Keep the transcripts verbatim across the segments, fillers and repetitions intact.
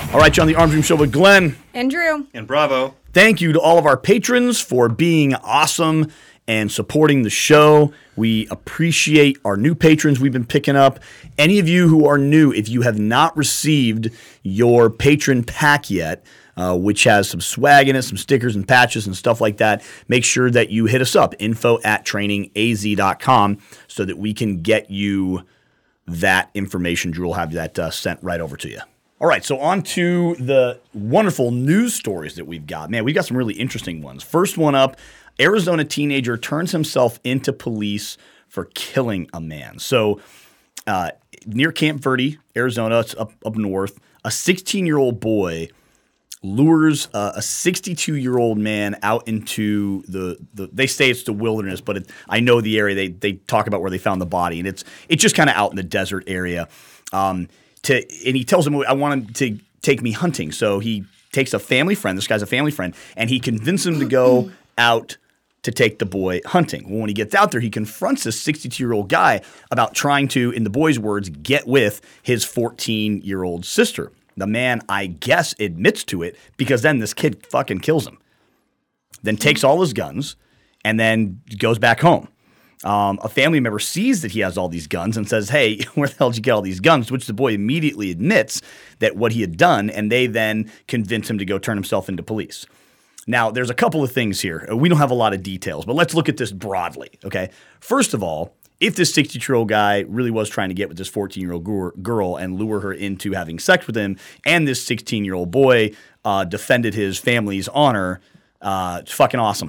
All right, John, the Arms Room Show with Glenn. And Drew. And Bravo. Thank you to all of our patrons for being awesome and supporting the show. We appreciate our new patrons we've been picking up. Any of you who are new, if you have not received your patron pack yet, uh, which has some swag in it, some stickers and patches and stuff like that, make sure that you hit us up, info at training a z dot com, so that we can get you that information. Drew will have that uh, sent right over to you. All right, so on to the wonderful news stories that we've got. Man, we've got some really interesting ones. First one up, Arizona teenager turns himself into police for killing a man. So uh, near Camp Verde, Arizona, it's up, up north, a sixteen-year-old boy lures uh, a sixty-two-year-old man out into the, the – they say it's the wilderness, but it, I know the area. They they talk about where they found the body, and it's it's just kind of out in the desert area. Um To, and he tells him, I want him to take me hunting. So he takes a family friend. This guy's a family friend. And he convinces him to go out to take the boy hunting. Well, when he gets out there, he confronts this sixty-two-year-old guy about trying to, in the boy's words, get with his fourteen-year-old sister. The man, I guess, admits to it because then this kid fucking kills him. Then takes all his guns and then goes back home. Um, a family member sees that he has all these guns and says, hey, where the hell did you get all these guns? Which the boy immediately admits that what he had done, and they then convince him to go turn himself into police. Now, there's a couple of things here. We don't have a lot of details, but let's look at this broadly, okay? First of all, if this sixty-two-year-old guy really was trying to get with this fourteen-year-old girl and lure her into having sex with him, and this sixteen-year-old boy uh, defended his family's honor, uh, it's fucking awesome.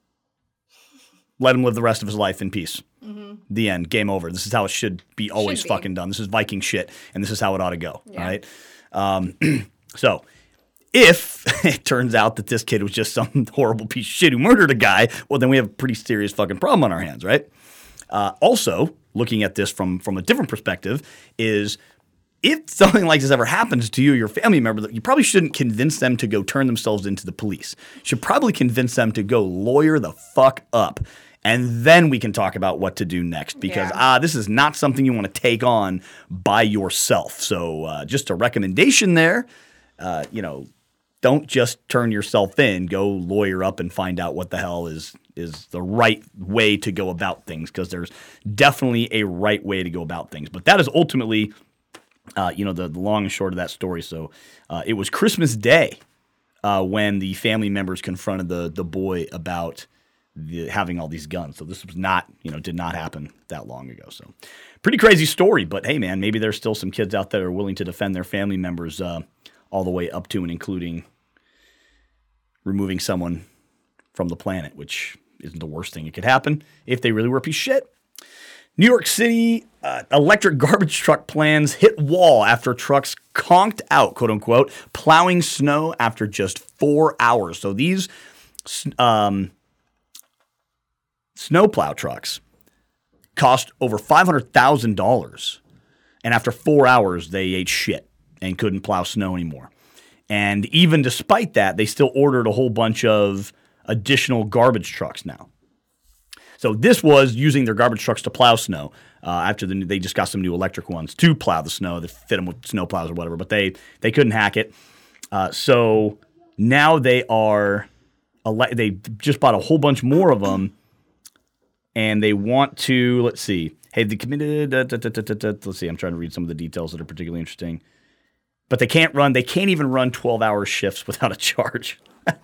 Let him live the rest of his life in peace. Mm-hmm. The end. Game over. This is how it should be always should be. fucking done. This is Viking shit, and this is how it ought to go. Yeah. All right? Um, so if it turns out that this kid was just some horrible piece of shit who murdered a guy, well, then we have a pretty serious fucking problem on our hands, right? Uh, also, looking at this from, from a different perspective is if something like this ever happens to you or your family member, you probably shouldn't convince them to go turn themselves into the police. You should probably convince them to go lawyer the fuck up. And then we can talk about what to do next because yeah. uh, this is not something you want to take on by yourself. So uh, just a recommendation there, uh, you know, don't just turn yourself in. Go lawyer up and find out what the hell is is the right way to go about things because there's definitely a right way to go about things. But that is ultimately, uh, you know, the, the long and short of that story. So uh, it was Christmas Day uh, when the family members confronted the the boy about The, having all these guns. So this was not, you know, did not happen that long ago. So pretty crazy story, but hey, man, maybe there's still some kids out there who are willing to defend their family members uh, all the way up to and including removing someone from the planet, which isn't the worst thing that could happen if they really were a piece of shit. New York City uh, electric garbage truck plans hit wall after trucks conked out, quote unquote, plowing snow after just four hours. So these um, snowplow trucks cost over five hundred thousand dollars. And after four hours, they ate shit and couldn't plow snow anymore. And even despite that, they still ordered a whole bunch of additional garbage trucks now. So this was using their garbage trucks to plow snow. Uh, after the, they just got some new electric ones to plow the snow that fit them with snow plows or whatever, but they they couldn't hack it. Uh, so now they are ele- they just bought a whole bunch more of them, and they want to let's see. Hey, they committed. Uh, da, da, da, da, da, let's see. I'm trying to read some of the details that are particularly interesting. But they can't run. They can't even run twelve-hour shifts without a charge.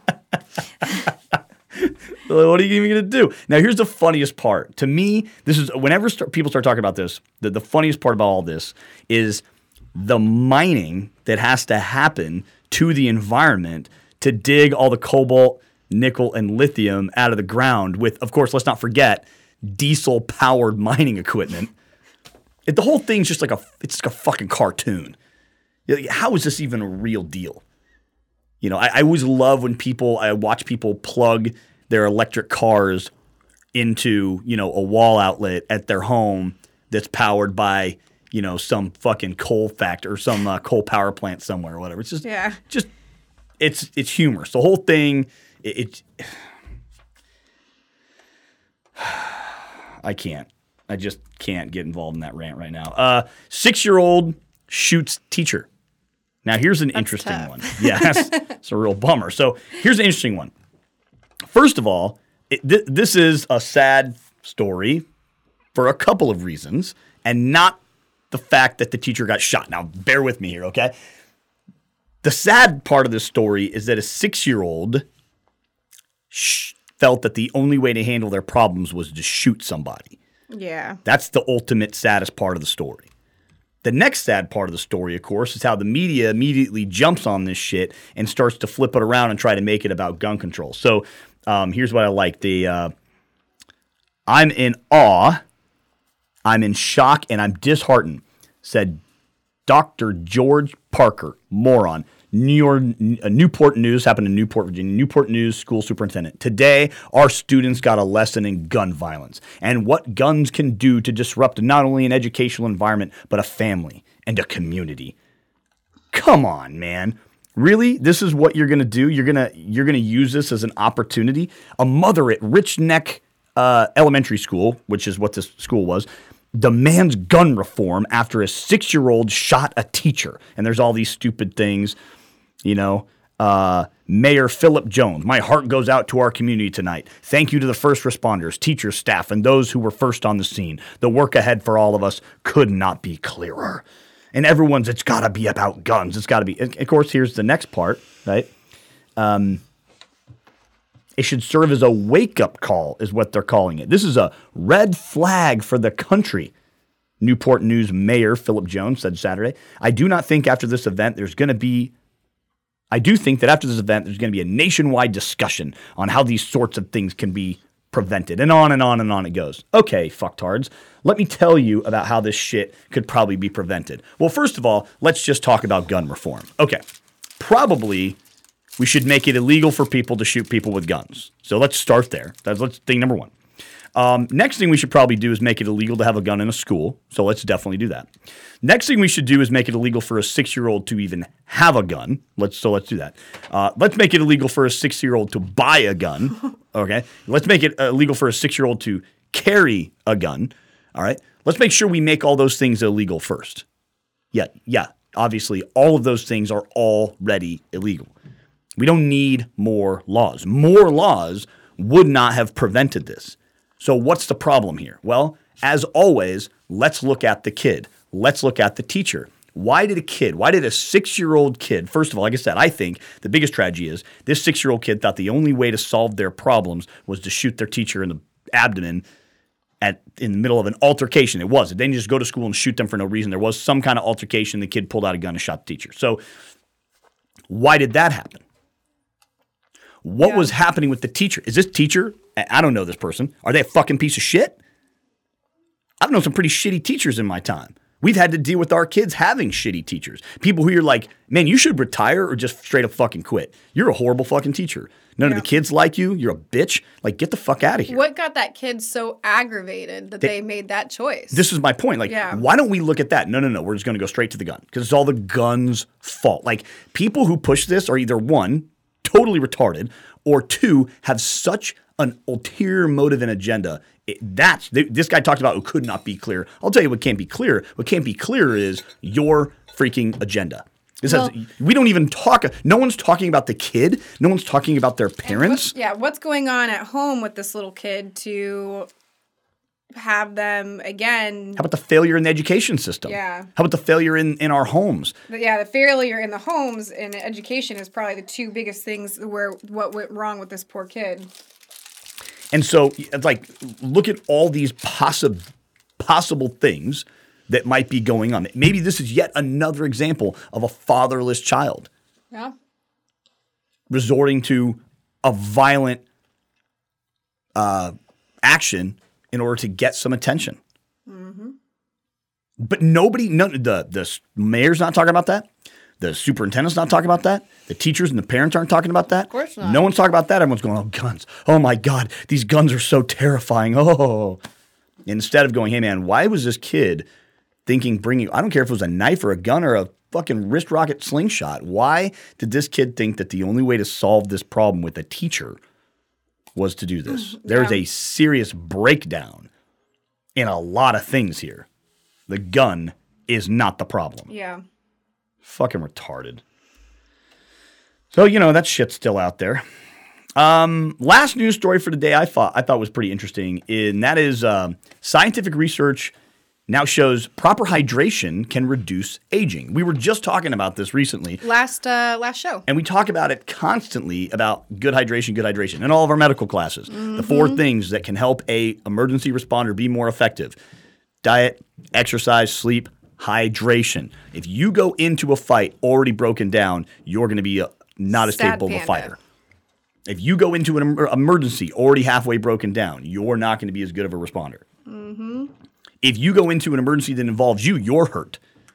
What are you even going to do? Now, here's the funniest part. To me, this is whenever start, people start talking about this, the, the funniest part about all this is the mining that has to happen to the environment to dig all the cobalt, nickel, and lithium out of the ground with, of course, let's not forget, diesel-powered mining equipment. It, the whole thing's just like a, it's like a fucking cartoon. How is this even a real deal? You know, I, I always love when people, I watch people plug their electric cars into, you know, a wall outlet at their home that's powered by, you know, some fucking coal factor or some uh, coal power plant somewhere or whatever. It's just, yeah. just, it's it's humorous. The whole thing, it, it I can't. I just can't get involved in that rant right now. Uh, six-year-old shoots teacher. Now, here's an That's interesting tough. one. Yeah, that's, that's a real bummer. So here's an interesting one. First of all, it, th- this is a sad story for a couple of reasons, and not the fact that the teacher got shot. Now, bear with me here, okay? The sad part of this story is that a six-year-old sh- felt that the only way to handle their problems was to shoot somebody. Yeah. That's the ultimate saddest part of the story. The next sad part of the story, of course, is how the media immediately jumps on this shit and starts to flip it around and try to make it about gun control. So um, here's what I like. The uh, I'm in awe, I'm in shock, and I'm disheartened, said Doctor George Parker, moron. New York, uh, Newport News, happened in Newport, Virginia. Newport News school superintendent. Today, our students got a lesson in gun violence and what guns can do to disrupt not only an educational environment, but a family and a community. Come on, man. Really? This is what you're going to do? You're going to you're going to use this as an opportunity? A mother at Rich Neck uh, Elementary School, which is what this school was, demands gun reform after a six-year-old shot a teacher. And there's all these stupid things. You know, uh, Mayor Philip Jones, my heart goes out to our community tonight. Thank you to the first responders, teachers, staff, and those who were first on the scene. The work ahead for all of us could not be clearer. And everyone's, it's got to be about guns. It's got to be. Of course, here's the next part, right? Um, it should serve as a wake-up call, is what they're calling it. This is a red flag for the country. Newport News Mayor Philip Jones said Saturday. I do not think after this event there's going to be I do think that after this event, there's going to be a nationwide discussion on how these sorts of things can be prevented, and on and on and on it goes. Okay, fucktards, let me tell you about how this shit could probably be prevented. Well, first of all, let's just talk about gun reform. Okay, probably we should make it illegal for people to shoot people with guns. So let's start there. That's let's thing number one. Um, next thing we should probably do is make it illegal to have a gun in a school. So let's definitely do that. Next thing we should do is make it illegal for a six-year-old to even have a gun. Let's so let's do that. Uh, let's make it illegal for a six-year-old to buy a gun. Okay. Let's make it uh, illegal for a six-year-old to carry a gun. All right. Let's make sure we make all those things illegal first. Yeah. Yeah. Obviously, all of those things are already illegal. We don't need more laws. More laws would not have prevented this. So what's the problem here? Well, as always, let's look at the kid. Let's look at the teacher. Why did a kid, why did a six-year-old kid, first of all, like I said, I think the biggest tragedy is this six-year-old kid thought the only way to solve their problems was to shoot their teacher in the abdomen at in the middle of an altercation. It wasn't. They didn't just go to school and shoot them for no reason. There was some kind of altercation. The kid pulled out a gun and shot the teacher. So why did that happen? What yeah. was happening with the teacher? Is this teacher, I don't know this person, are they a fucking piece of shit? I've known some pretty shitty teachers in my time. We've had to deal with our kids having shitty teachers. People who you're like, man, you should retire or just straight up fucking quit. You're a horrible fucking teacher. None yeah. of the kids like you. You're a bitch. Like, get the fuck out of here. What got that kid so aggravated that they, they made that choice? This is my point. Like, yeah. why don't we look at that? No, no, no. We're just going to go straight to the gun because it's all the gun's fault. Like, people who push this are either one, totally retarded, or two, have such an ulterior motive and agenda. It, that's this guy talked about who could not be clear. I'll tell you what can't be clear. What can't be clear is your freaking agenda. This well, has, we don't even talk. No one's talking about the kid. No one's talking about their parents. What's, yeah, what's going on at home with this little kid to have them again? How about the failure in the education system? Yeah. How about the failure in, in our homes? But yeah, the failure in the homes and education is probably the two biggest things where what went wrong with this poor kid. And so, it's like, look at all these possible possible things that might be going on. Maybe this is yet another example of a fatherless child. Yeah. Resorting to a violent uh, action in order to get some attention. Mm-hmm. But nobody, none, the, the mayor's not talking about that. The superintendent's not talking about that. The teachers and the parents aren't talking about that. Of course not. No one's talking about that. Everyone's going, oh, guns. Oh, my God. These guns are so terrifying. Oh. Instead of going, hey, man, why was this kid thinking bringing – I don't care if it was a knife or a gun or a fucking wrist rocket slingshot. Why did this kid think that the only way to solve this problem with a teacher was to do this? Yeah. There's a serious breakdown in a lot of things here. The gun is not the problem. Yeah. Fucking retarded. So, you know, that shit's still out there. Um, last news story for the day I thought I thought was pretty interesting, and that is um, scientific research now shows proper hydration can reduce aging. We were just talking about this recently. Last uh, last show. And we talk about it constantly about good hydration, good hydration in all of our medical classes. Mm-hmm. The four things that can help a emergency responder be more effective. Diet, exercise, sleep, hydration. If you go into a fight already broken down, you're going to be a, not as Sad capable panda. of a fighter. If you go into an em- emergency already halfway broken down, you're not going to be as good of a responder. Mm-hmm. If you go into an emergency that involves you, you're hurt.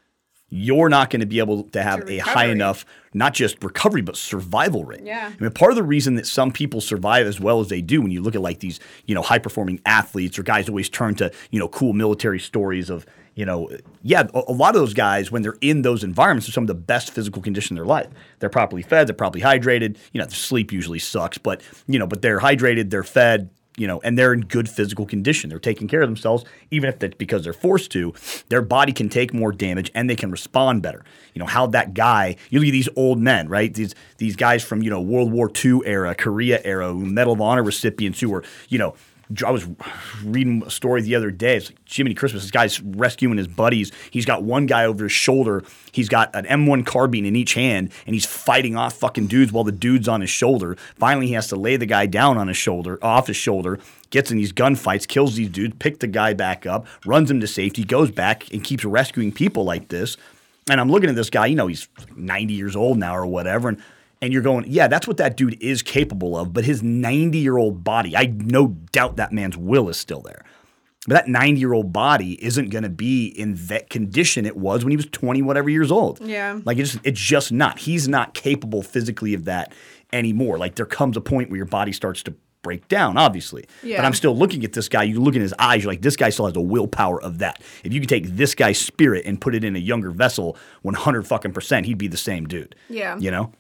You're not going to be able to have a high enough, not just recovery, but survival rate. Yeah. I mean, part of the reason that some people survive as well as they do, when you look at like these, you know, high-performing athletes or guys always turn to, you know, cool military stories of, you know, yeah, a, a lot of those guys, when they're in those environments, are some of the best physical condition in their life. They're properly fed, they're properly hydrated. You know, their sleep usually sucks, but, you know, but they're hydrated, they're fed, you know, and they're in good physical condition. They're taking care of themselves, even if that's because they're forced to. Their body can take more damage and they can respond better. You know, how that guy, you look at these old men, right? These these guys from, you know, World War Two era, Korea era, Medal of Honor recipients who were, you know, I was reading a story the other day. It's like Jiminy Christmas. This guy's rescuing his buddies. He's got one guy over his shoulder. He's got an M one carbine in each hand, and he's fighting off fucking dudes while the dude's on his shoulder. Finally, he has to lay the guy down on his shoulder, off his shoulder, gets in these gunfights, kills these dudes, picks the guy back up, runs him to safety, goes back, and keeps rescuing people like this. And I'm looking at this guy. You know, he's ninety years old now or whatever, and And you're going, yeah, that's what that dude is capable of. But his ninety-year-old body, I no doubt that man's will is still there. But that ninety-year-old body isn't going to be in that condition it was when he was twenty whatever years old. Yeah. Like, it's, it's just not. He's not capable physically of that anymore. Like, there comes a point where your body starts to break down, obviously. Yeah. But I'm still looking at this guy. You look in his eyes, you're like, this guy still has the willpower of that. If you could take this guy's spirit and put it in a younger vessel, one hundred fucking percent, he'd be the same dude. Yeah. You know?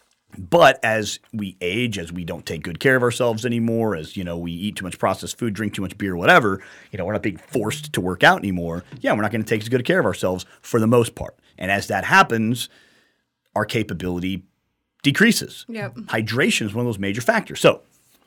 But as we age, as we don't take good care of ourselves anymore, as, you know, we eat too much processed food, drink too much beer, whatever, you know, we're not being forced to work out anymore. Yeah, we're not going to take as good care of ourselves for the most part. And as that happens, our capability decreases. Yep. Hydration is one of those major factors. So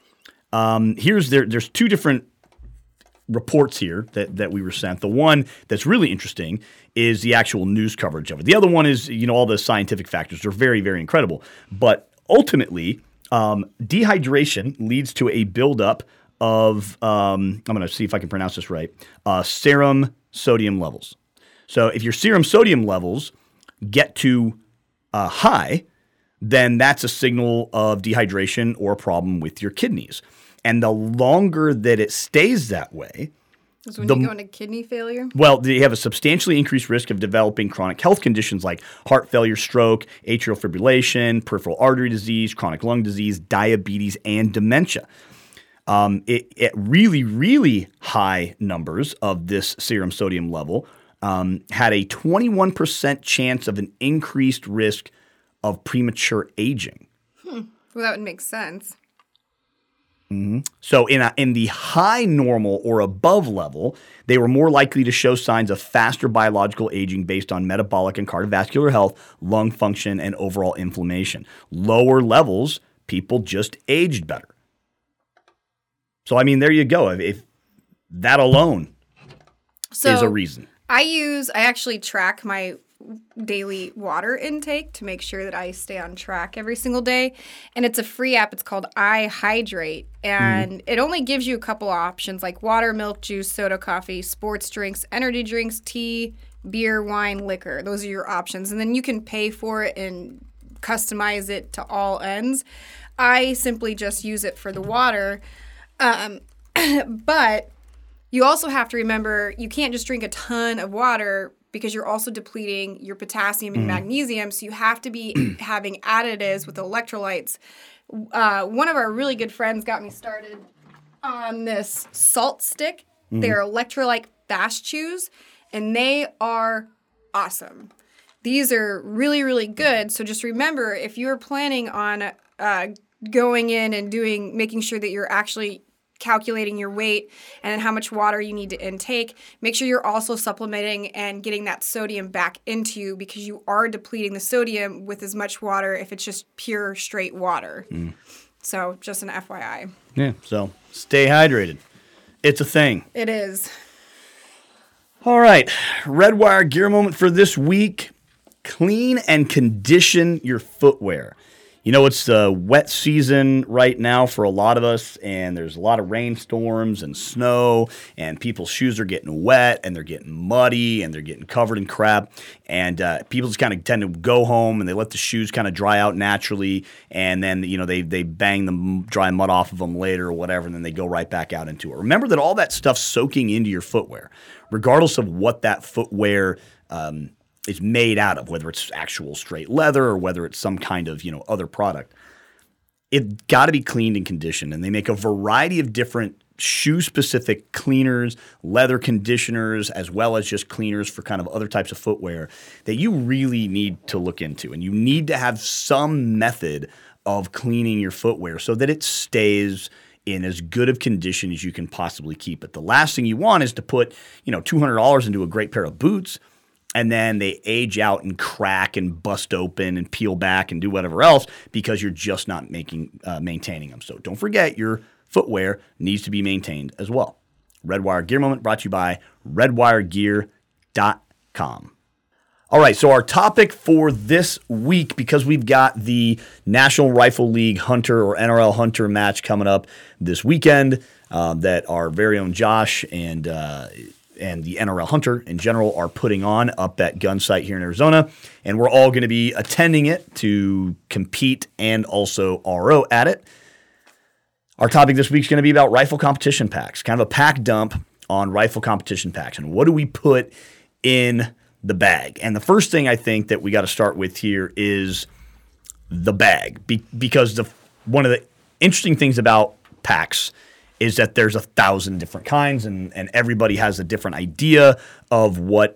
um, here's there. There's two different reports here that, that we were sent. The one that's really interesting is the actual news coverage of it. The other one is, you know, all the scientific factors. They're very, very incredible. But ultimately, um, dehydration leads to a buildup of, um, I'm going to see if I can pronounce this right, uh, serum sodium levels. So if your serum sodium levels get to uh, high, then that's a signal of dehydration or a problem with your kidneys. And the longer that it stays that way, is when the, you go into kidney failure? well, they have a substantially increased risk of developing chronic health conditions like heart failure, stroke, atrial fibrillation, peripheral artery disease, chronic lung disease, diabetes, and dementia. Um, it, it really, really high numbers of this serum sodium level um, had a twenty-one percent chance of an increased risk of premature aging. Hmm. Well, that would make sense. Mm-hmm. So in a, in the high normal or above level, they were more likely to show signs of faster biological aging based on metabolic and cardiovascular health, lung function, and overall inflammation. Lower levels, people just aged better. So, I mean, there you go. If, if that alone so is a reason. I use, I actually track my daily water intake to make sure that I stay on track every single day. And it's a free app. It's called iHydrate. And mm. it only gives you a couple options like water, milk, juice, soda, coffee, sports drinks, energy drinks, tea, beer, wine, liquor. Those are your options. And then you can pay for it and customize it to all ends. I simply just use it for the water. Um, but you also have to remember you can't just drink a ton of water because you're also depleting your potassium and mm. magnesium. So you have to be having additives with electrolytes. Uh, one of our really good friends got me started on this salt stick. Mm. They're electrolyte fast chews, and they are awesome. These are really, really good. So just remember, if you're planning on uh, going in and doing, making sure that you're actually calculating your weight and then how much water you need to intake, make sure you're also supplementing and getting that sodium back into you because you are depleting the sodium with as much water if it's just pure straight water. Mm. So just an F Y I. Yeah, so stay hydrated. It's a thing. It is. All right, Redwire gear moment for this week. Clean and condition your footwear. You know, it's the wet season right now for a lot of us, and there's a lot of rainstorms and snow, and people's shoes are getting wet, and they're getting muddy, and they're getting covered in crap, and uh, people just kind of tend to go home, and they let the shoes kind of dry out naturally, and then, you know, they they bang the dry mud off of them later or whatever, and then they go right back out into it. Remember that all that stuff's soaking into your footwear, regardless of what that footwear um is made out of, whether it's actual straight leather or whether it's some kind of, you know, other product. It's got to be cleaned and conditioned, and they make a variety of different shoe-specific cleaners, leather conditioners, as well as just cleaners for kind of other types of footwear that you really need to look into, and you need to have some method of cleaning your footwear so that it stays in as good of condition as you can possibly keep it. The last thing you want is to put, you know, two hundred dollars into a great pair of boots, and then they age out and crack and bust open and peel back and do whatever else because you're just not making uh, maintaining them. So don't forget, your footwear needs to be maintained as well. Redwire Gear Moment brought to you by redwire gear dot com. All right, so our topic for this week, because we've got the National Rifle League Hunter or N R L Hunter match coming up this weekend uh, that our very own Josh and uh, and the N R L Hunter in general are putting on up at Gun Sight here in Arizona. And we're all going to be attending it to compete and also R O at it. Our topic this week is going to be about rifle competition packs, kind of a pack dump on rifle competition packs. And what do we put in the bag? And the first thing I think that we got to start with here is the bag. Be- because the one of the interesting things about packs is that there's a thousand different kinds, and, and everybody has a different idea of what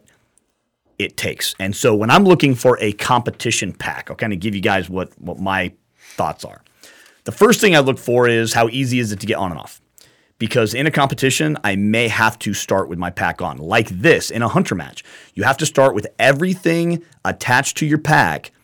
it takes. And so when I'm looking for a competition pack, I'll kind of give you guys what, what my thoughts are. The first thing I look for is how easy is it to get on and off. Because in a competition, I may have to start with my pack on. Like this, in a hunter match, you have to start with everything attached to your pack,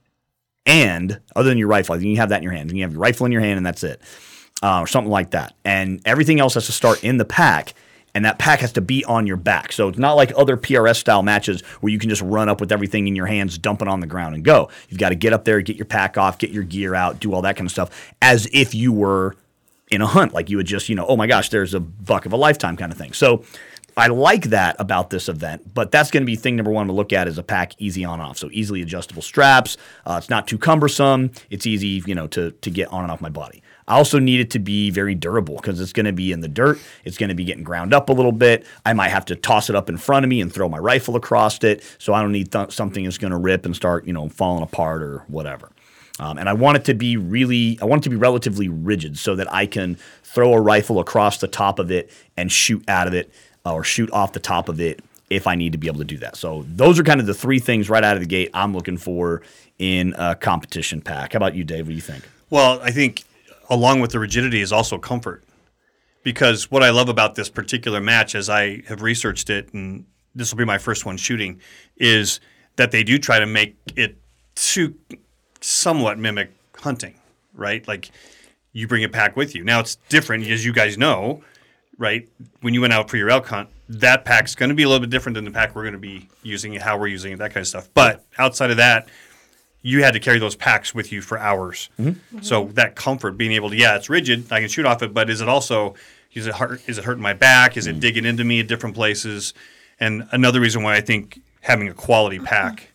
and other than your rifle, you have that in your hand. You have your rifle in your hand, and that's it. Uh, or something like that. And everything else has to start in the pack, and that pack has to be on your back. So it's not like other P R S-style matches where you can just run up with everything in your hands, dump it on the ground, and go. You've got to get up there, get your pack off, get your gear out, do all that kind of stuff, as if you were in a hunt. Like you would just, you know, oh my gosh, there's a buck of a lifetime kind of thing. So I like that about this event, but that's going to be thing number one to look at is a pack easy on and off. So easily adjustable straps. Uh, it's not too cumbersome. It's easy, you know, to, to get on and off my body. I also need it to be very durable because it's going to be in the dirt. It's going to be getting ground up a little bit. I might have to toss it up in front of me and throw my rifle across it. So I don't need th- something that's going to rip and start, you know, falling apart or whatever. Um, and I want it to be really, I want it to be relatively rigid so that I can throw a rifle across the top of it and shoot out of it uh, or shoot off the top of it if I need to be able to do that. So those are kind of the three things right out of the gate I'm looking for in a competition pack. How about you, Dave? What do you think? Well, I think along with the rigidity is also comfort. Because what I love about this particular match, as I have researched it, and this will be my first one shooting, is that they do try to make it to somewhat mimic hunting, right? Like you bring a pack with you. Now it's different, as you guys know, right? When you went out for your elk hunt, that pack's going to be a little bit different than the pack we're going to be using, how we're using it, that kind of stuff. But outside of that, you had to carry those packs with you for hours. Mm-hmm. Mm-hmm. So that comfort, being able to, yeah, it's rigid, I can shoot off it, but is it also, is it hurt, is it hurting my back? Is it digging into me at different places? And another reason why I think having a quality pack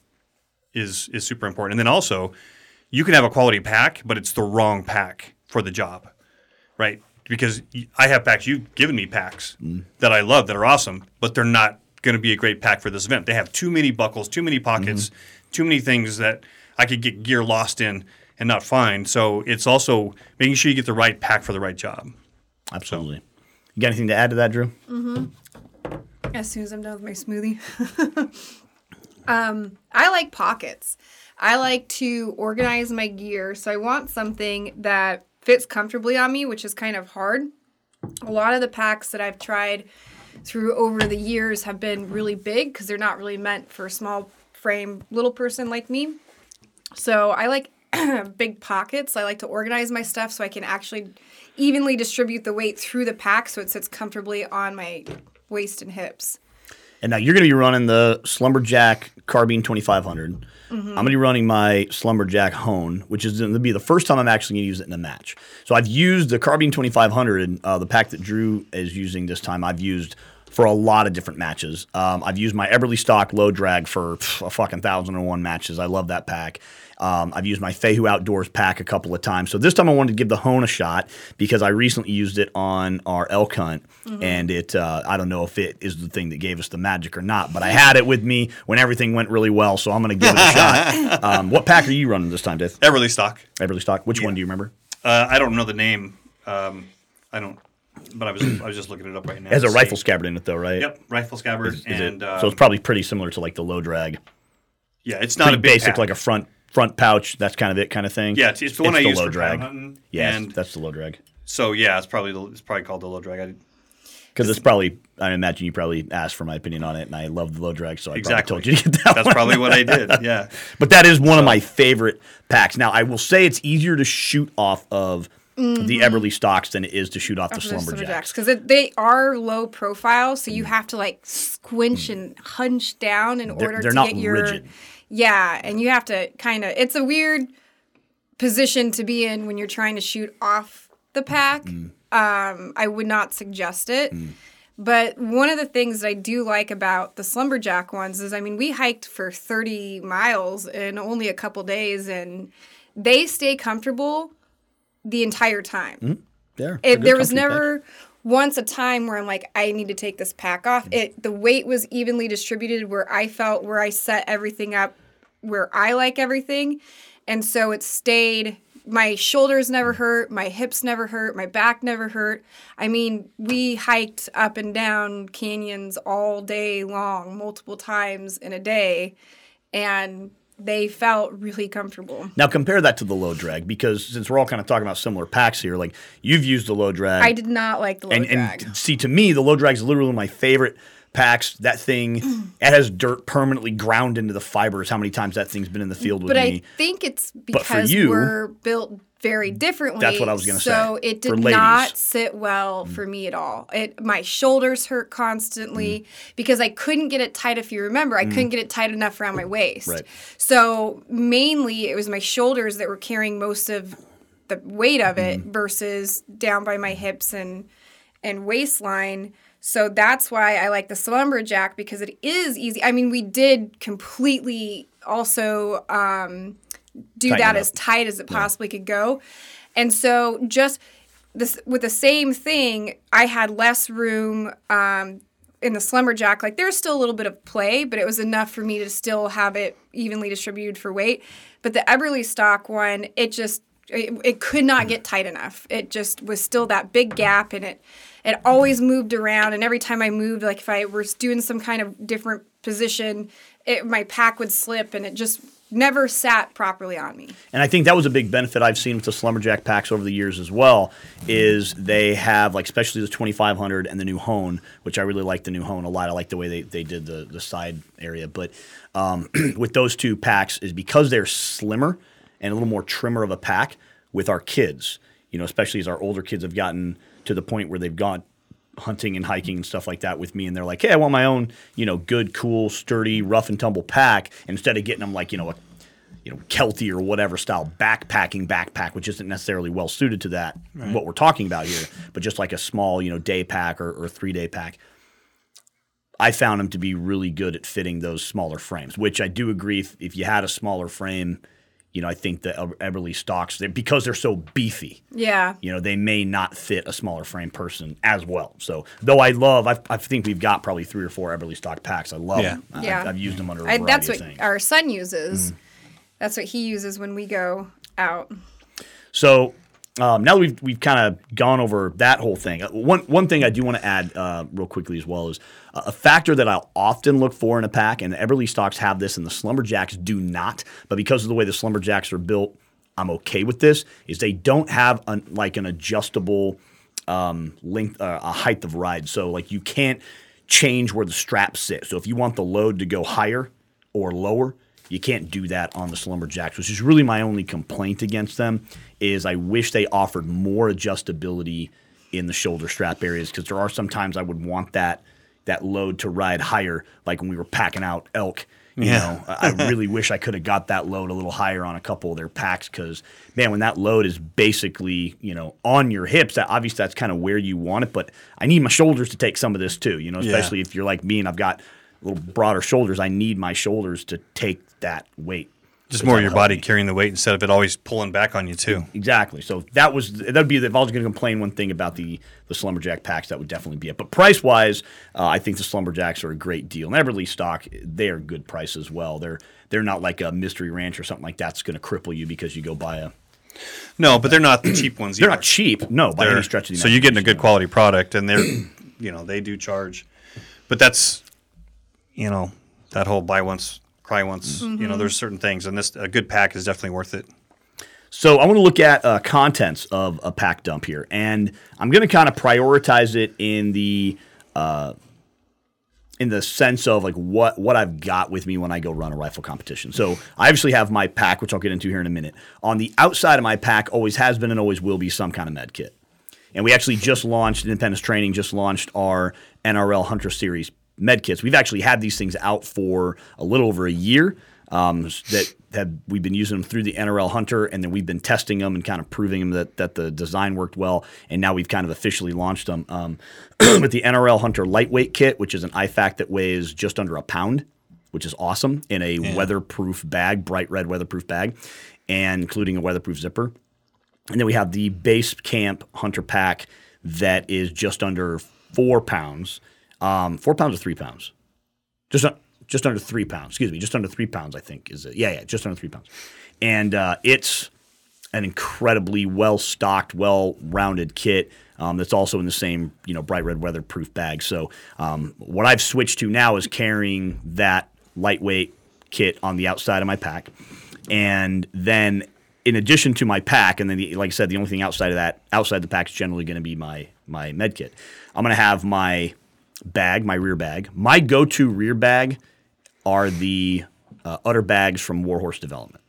is is super important. And then also, you can have a quality pack, but it's the wrong pack for the job, right? Because I have packs, you've given me packs mm. that I love, that are awesome, but they're not going to be a great pack for this event. They have too many buckles, too many pockets, mm-hmm. too many things that I could get gear lost in and not find. So it's also making sure you get the right pack for the right job. Absolutely. So. You got anything to add to that, Drew? Mm-hmm. As soon as I'm done with my smoothie. um, I like pockets. I like to organize my gear. So I want something that fits comfortably on me, which is kind of hard. A lot of the packs that I've tried through over the years have been really big because they're not really meant for a small frame little person like me. So I like big pockets. I like to organize my stuff so I can actually evenly distribute the weight through the pack so it sits comfortably on my waist and hips. And now you're going to be running the Slumberjack Carbine twenty-five hundred. Mm-hmm. I'm going to be running my Slumberjack Hone, which is going to be the first time I'm actually going to use it in a match. So I've used the Carbine twenty-five hundred, uh, the pack that Drew is using this time, I've used for a lot of different matches. Um, I've used my Eberlestock low drag for pff, a fucking thousand and one matches. I love that pack. Um, I've used my Fehu Outdoors pack a couple of times. So this time I wanted to give the Hone a shot because I recently used it on our elk hunt. Mm-hmm. And it, uh, I don't know if it is the thing that gave us the magic or not, but I had it with me when everything went really well. So I'm going to give it a shot. Um, what pack are you running this time, Dave? Eberlestock. Eberlestock. Which Yeah. one do you remember? Uh, I don't know the name. Um, I don't, but I was I was just looking it up right now. It has a to rifle see. scabbard in it, though, right? Yep, rifle scabbard, Is it- and um, so it's probably pretty similar to like the low drag. yeah, it's not Pretty a big basic, pack. like a front front pouch. That's kind of it, kind of thing. Yeah, it's, it's the one I use low for drag. drag. hunting. Yeah, and that's the low drag. so yeah, it's probably the, it's probably called the low drag. I, Because it's probably, I imagine you probably asked for my opinion on it, and I love the low drag, so I exactly. probably told you to get that That's one. probably what I did. Yeah. But that is one of my favorite packs. Now, I will say it's easier to shoot off of the Eberlestocks than it is to shoot off the Slumberjacks. Because they are low profile, so you have to like squinch and hunch down in They're- order they're to not get your rigid. Yeah, and you have to kind of. It's a weird position to be in when you're trying to shoot off the pack. Mm. Um, I would not suggest it. But one of the things that I do like about the Slumberjack ones is, I mean, we hiked for thirty miles in only a couple days, and they stay comfortable the entire time. There, It, there was never once a time where I'm like, I need to take this pack off. Mm. It the weight was evenly distributed where I felt where I set everything up where I like everything. And so it stayed. My shoulders never hurt. My hips never hurt. My back never hurt. I mean, we hiked up and down canyons all day long, multiple times in a day. And they felt really comfortable. Now compare that to the low drag, because since we're all kind of talking about similar packs here, like you've used the low drag. I did not like the low and, drag. and see, to me, the low drag is literally my favorite packs. That thing, it has dirt permanently ground into the fibers. How many times that thing's been in the field with But me? I think it's for because you- we're built very differently. That's what I was gonna so say. it For did ladies. not sit well for me at all. It my shoulders hurt constantly because I couldn't get it tight. If you remember, I couldn't get it tight enough around my waist. Right. So mainly it was my shoulders that were carrying most of the weight of it versus down by my hips and and waistline. So that's why I like the Slumberjack, because it is easy. I mean, we did completely also um, do Tighten that it as up. tight as it possibly could go. And so just this with the same thing, I had less room um, in the Slumberjack. Like there's still a little bit of play, but it was enough for me to still have it evenly distributed for weight. But the Eberlestock one, it just it, it could not get tight enough. It just was still that big gap, and it it always moved around. And every time I moved, like if I was doing some kind of different position, it, my pack would slip, and it just never sat properly on me. And I think that was a big benefit I've seen with the Slumberjack packs over the years as well, is they have, like, especially the twenty-five hundred and the new Hone, which I really like the new Hone a lot. I like the way they, they did the, the side area. But um, with those two packs is because they're slimmer and a little more trimmer of a pack with our kids, you know, especially as our older kids have gotten to the point where they've gone hunting and hiking and stuff like that with me, and they're like, hey, I want my own, you know, good, cool, sturdy, rough and tumble pack, and instead of getting them like, you know, a you know, Kelty or whatever style backpacking backpack, which isn't necessarily well suited to that, right, what we're talking about here, but just like a small, you know, day pack or, or three day pack. I found them to be really good at fitting those smaller frames, which I do agree. If, if you had a smaller frame, you know, I think the Eberlestocks, they're, because they're so beefy, Yeah. you know, they may not fit a smaller frame person as well. So, though I love, I've, I think we've got probably three or four Eberlestock packs. I love Yeah. them. I- Yeah. I've, I've used them under a I, variety that's of what things. our son uses. That's what he uses when we go out. So um, now that we've we've kind of gone over that whole thing. Uh, One one thing I do want to add uh, real quickly as well is uh, a factor that I'll often look for in a pack, and the Eberlestocks have this, and the Slumberjacks do not. But because of the way the Slumberjacks are built, I'm okay with this. Is they don't have an, like an adjustable um, length, uh, a height of ride. So like you can't change where the straps sit. So if you want the load to go higher or lower, you can't do that on the Slumberjacks, which is really my only complaint against them. Is I wish they offered more adjustability in the shoulder strap areas, because there are some times I would want that that load to ride higher, like when we were packing out elk. You Yeah. know, I really wish I could have got that load a little higher on a couple of their packs, because, man, when that load is basically, you know, on your hips, that obviously that's kind of where you want it, but I need my shoulders to take some of this too, you know, especially Yeah. if you're like me and I've got a little broader shoulders. I need my shoulders to take that weight. Just So more of that'll your help body me. carrying the weight instead of it always pulling back on you too. Exactly. So that was that would be the, if I was going to complain one thing about the the Slumberjack packs, that would definitely be it. But price wise, uh, I think the Slumberjacks are a great deal. And Everly stock, they are good price as well. They're they're not like a Mystery Ranch or something like that's going to cripple you because you go buy a. No, but they're not the cheap ones. They're either. not cheap, no, by They're- any stretch of the so you're getting a imagination. good quality product, and they're, you know, they do charge, but that's, you know, that whole buy once, cry once. You know, there's certain things, and this a good pack is definitely worth it. So I want to look at uh, contents of a pack dump here, and I'm going to kind of prioritize it in the uh, in the sense of like what what I've got with me when I go run a rifle competition. So I obviously have my pack, which I'll get into here in a minute. On the outside of my pack, always has been and always will be some kind of med kit. And we actually just launched, Independence Training just launched our N R L Hunter Series med kits. We've actually had these things out for a little over a year. Um, that have we've been using them through the N R L Hunter, and then we've been testing them and kind of proving them that that the design worked well. And now we've kind of officially launched them um, with the N R L Hunter Lightweight Kit, which is an I FAK that weighs just under a pound, which is awesome, in a weatherproof bag, bright red weatherproof bag, and including a weatherproof zipper. And then we have the Base Camp Hunter Pack that is just under four pounds, um, four pounds or three pounds, just. Un- Just under three pounds. Excuse me, just under three pounds, I think, is it? Yeah, yeah, just under three pounds. And uh, it's an incredibly well-stocked, well-rounded kit um, that's also in the same, you know, bright red weatherproof bag. So um, what I've switched to now is carrying that lightweight kit on the outside of my pack. And then in addition to my pack, and then, the, like I said, the only thing outside of that, outside the pack is generally going to be my, my med kit. I'm going to have my bag, my rear bag. My go-to rear bag are the uh, Utter bags from Warhorse Development.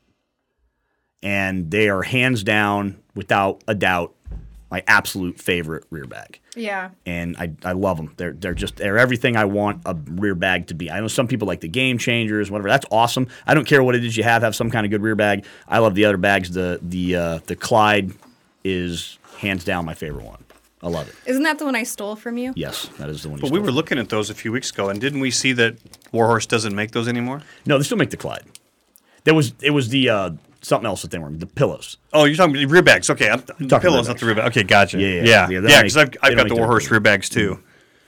And they are hands down, without a doubt, my absolute favorite rear bag. Yeah. And I, I love them. They're they're just they're everything I want a rear bag to be. I know some people like the Game Changers, whatever. That's awesome. I don't care what it is you have. Have some kind of good rear bag. I love the other bags. The the uh, the Clyde is hands down my favorite one. I love it. Isn't that the one I stole from you? Yes, that is the one. you But we stole. were looking at those a few weeks ago, and didn't we see that Warhorse doesn't make those anymore? No, they still make the Clyde. There was it was the uh, something else that they were the pillows. Oh, you're talking rear bags. Okay, I'm, the talking pillows, rear not the rear bag. Okay, gotcha. Yeah, yeah, yeah, yeah. yeah. They don't Because make- I've, they I've don't got make the their Warhorse pillows. rear bags too,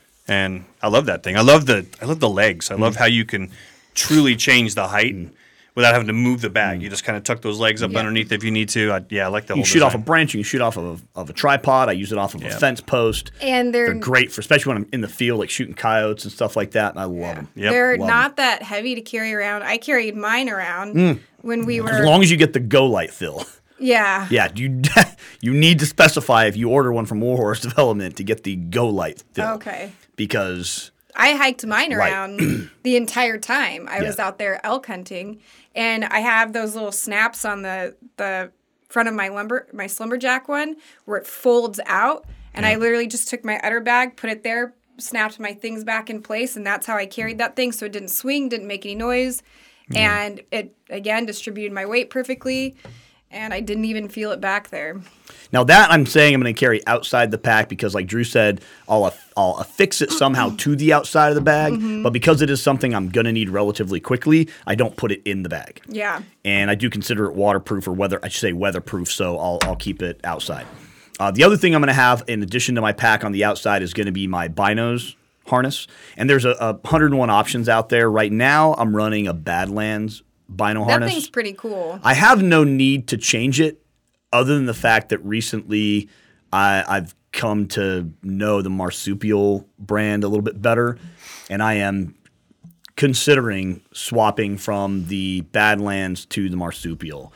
and I love that thing. I love the I love the legs. I Mm. love how you can truly change the height without having to move the bag. You just kind of tuck those legs up Yeah. underneath if you need to. I, yeah, I like the You whole can shoot off a design. branch. You can shoot off of a, of a tripod. I use it off of a Yeah. fence post. And they're, They're great for, especially when I'm in the field, like shooting coyotes and stuff like that. And I love them. Yep. they're love not that heavy to carry around. I carried mine around when we were. As long as you get the Go Light fill. yeah. Yeah, you you need to specify if you order one from Warhorse Development to get the Go Light fill. Okay. Because I hiked mine Right. around the entire time I was Yeah. out there elk hunting, and I have those little snaps on the the front of my lumber my Slumberjack one where it folds out, and I literally just took my Utter bag, put it there, snapped my things back in place, and that's how I carried that thing, so it didn't swing, didn't make any noise, and it again distributed my weight perfectly. And I didn't even feel it back there. now that I'm saying I'm going to carry outside the pack because, like Drew said, I'll aff- I'll affix it somehow to the outside of the bag. Mm-hmm. But because it is something I'm going to need relatively quickly, I don't put it in the bag. Yeah. And I do consider it waterproof, or weather. I should say weatherproof. So I'll I'll keep it outside. Uh, the other thing I'm going to have in addition to my pack on the outside is going to be my binos harness. And there's a, a one hundred one options out there right now. I'm running a Badlands bino That harness. thing's pretty cool. I have no need to change it, other than the fact that recently I, I've come to know the Marsupial brand a little bit better, and I am considering swapping from the Badlands to the Marsupial.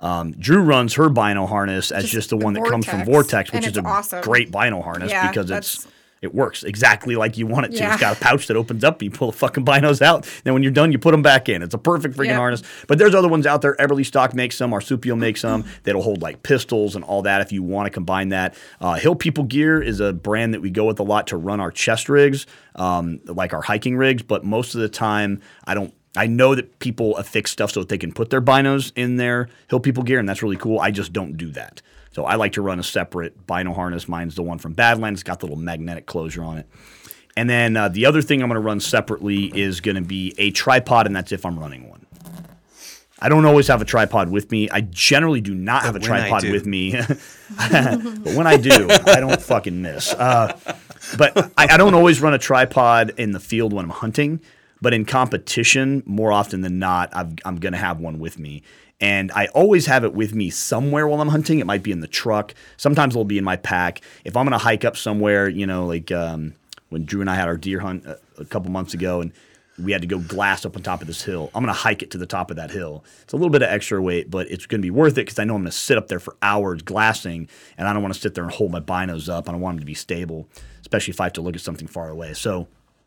Um, Drew runs her bino harness as just, just the one that comes from Vortex, which is a awesome. great bino harness yeah, because that's... it's it works exactly like you want it to. Yeah. It's got a pouch that opens up. You pull the fucking binos out. Then when you're done, you put them back in. It's a perfect freaking yep. harness. But there's other ones out there. Everly Stock makes some. Marsupial makes some that'll hold like pistols and all that if you want to combine that. Uh, Hill People Gear is a brand that we go with a lot to run our chest rigs, um, like our hiking rigs. But most of the time, I don't. I know that people affix stuff so that they can put their binos in their Hill People Gear, and that's really cool. I just don't do that. So I like to run a separate bino harness. Mine's the one from Badlands. It's got the little magnetic closure on it. And then uh, the other thing I'm going to run separately is going to be a tripod, and that's if I'm running one. I don't always have a tripod with me. I generally do not have a tripod with me. But when I do, I don't fucking miss. Uh, but I, I don't always run a tripod in the field when I'm hunting. But in competition, more often than not, I've, I'm going to have one with me. And I always have it with me somewhere while I'm hunting. It might be in the truck. Sometimes it'll be in my pack. If I'm going to hike up somewhere, you know, like um, when Drew and I had our deer hunt a, a couple months ago and we had to go glass up on top of this hill, I'm going to hike it to the top of that hill. It's a little bit of extra weight, but it's going to be worth it because I know I'm going to sit up there for hours glassing, and I don't want to sit there and hold my binos up. I don't want them to be stable, especially if I have to look at something far away. So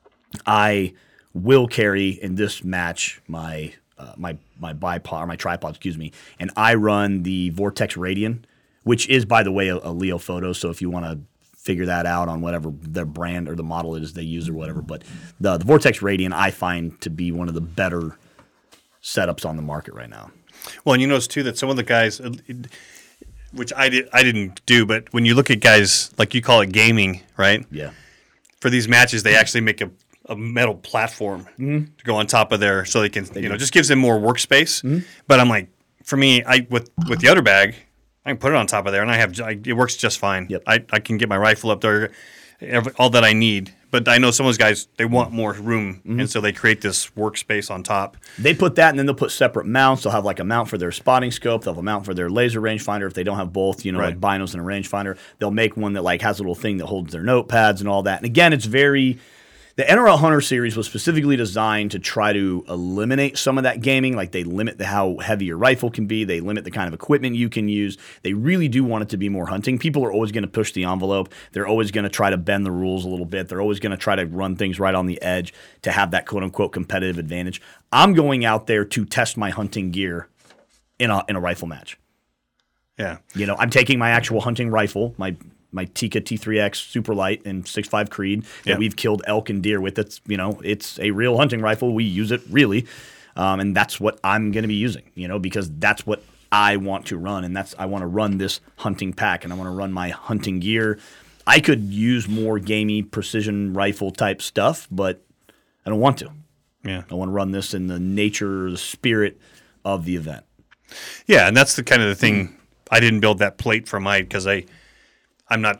I will carry in this match my uh, my my bipod or my tripod, excuse me, and I run the Vortex Radian, which is, by the way, a, a Leo photo. So if you want to figure that out on whatever their brand or the model is they use or whatever, but the the Vortex Radian I find to be one of the better setups on the market right now. Well, and you notice too that some of the guys, which I did I didn't do, but when you look at guys like you call it gaming, right? Yeah. For these matches, they actually make a a metal platform mm-hmm. to go on top of there so they can, they you know, do. just gives them more workspace. Mm-hmm. But I'm like, for me, I with with the other bag, I can put it on top of there and I have, I, it works just fine. Yep. I, I can get my rifle up there, every, all that I need. But I know some of those guys, they want more room, mm-hmm. and so they create this workspace on top. They put that, and then they'll put separate mounts. They'll have like a mount for their spotting scope. They'll have a mount for their laser rangefinder if they don't have both, you know, right. like binos and a rangefinder. They'll make one that like has a little thing that holds their notepads and all that. And again, it's very... The N R L Hunter series was specifically designed to try to eliminate some of that gaming. Like they limit the, how heavy your rifle can be. They limit the kind of equipment you can use. They really do want it to be more hunting. People are always going to push the envelope. They're always going to try to bend the rules a little bit. They're always going to try to run things right on the edge to have that quote-unquote competitive advantage. I'm going out there to test my hunting gear in a in a rifle match. Yeah. You know, I'm taking my actual hunting rifle, my my Tikka T three X super light and six five Creed that yeah. we've killed elk and deer with. It's, you know, it's a real hunting rifle. We use it really. Um, and that's what I'm going to be using, you know, because that's what I want to run. And that's, I want to run this hunting pack and I want to run my hunting gear. I could use more gamey precision rifle type stuff, but I don't want to. Yeah. I want to run this in the nature, the spirit of the event. Yeah. And that's the kind of the thing. Mm. I didn't build that plate for mine because I, I'm not.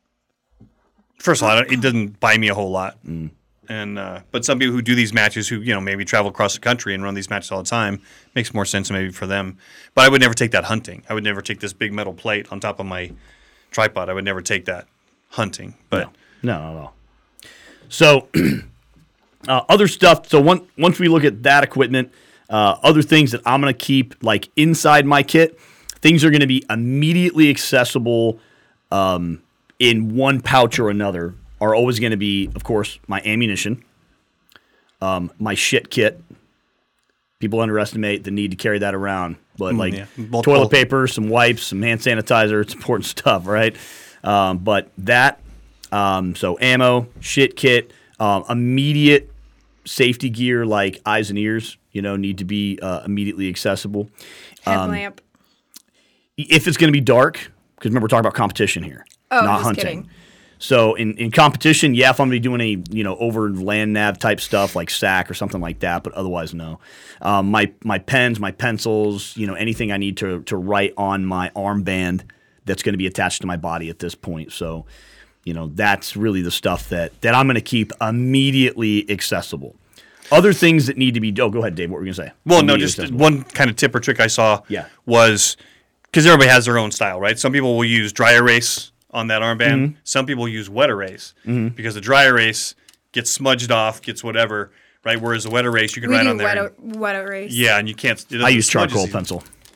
First of all, it doesn't buy me a whole lot, mm. and uh, but some people who do these matches, who you know maybe travel across the country and run these matches all the time, makes more sense maybe for them. But I would never take that hunting. I would never take this big metal plate on top of my tripod. I would never take that hunting. But no, no, no. no. So uh, other stuff. So one, once we look at that equipment, uh, other things that I'm going to keep like inside my kit, things are going to be immediately accessible. Um, in one pouch or another are always going to be, of course, my ammunition, um, my shit kit. People underestimate the need to carry that around, but like mm, yeah. toilet paper, some wipes, some hand sanitizer, it's important stuff, right? Um, but that, um, so ammo, shit kit, um, immediate safety gear like eyes and ears, you know, need to be uh, immediately accessible. Headlamp. Um, if it's going to be dark. Because remember, we're talking about competition here, oh, not just hunting. Kidding. So in, in competition, yeah, if I'm going to be doing any you know over land nav type stuff like S A C or something like that, but otherwise no. Um, my my pens, my pencils, you know anything I need to to write on my armband that's going to be attached to my body at this point. So you know that's really the stuff that that I'm going to keep immediately accessible. Other things that need to be oh, go ahead, Dave. What were you going to say? Well, no, just accessible. One kind of tip or trick I saw yeah. was. Because everybody has their own style, right? Some people will use dry erase on that armband. Mm-hmm. Some people use wet erase mm-hmm. because the dry erase gets smudged off, gets whatever, right? Whereas the wet erase, you can we write do on there. Wet, and, wet erase. Yeah, and you can't. I use charcoal pencil.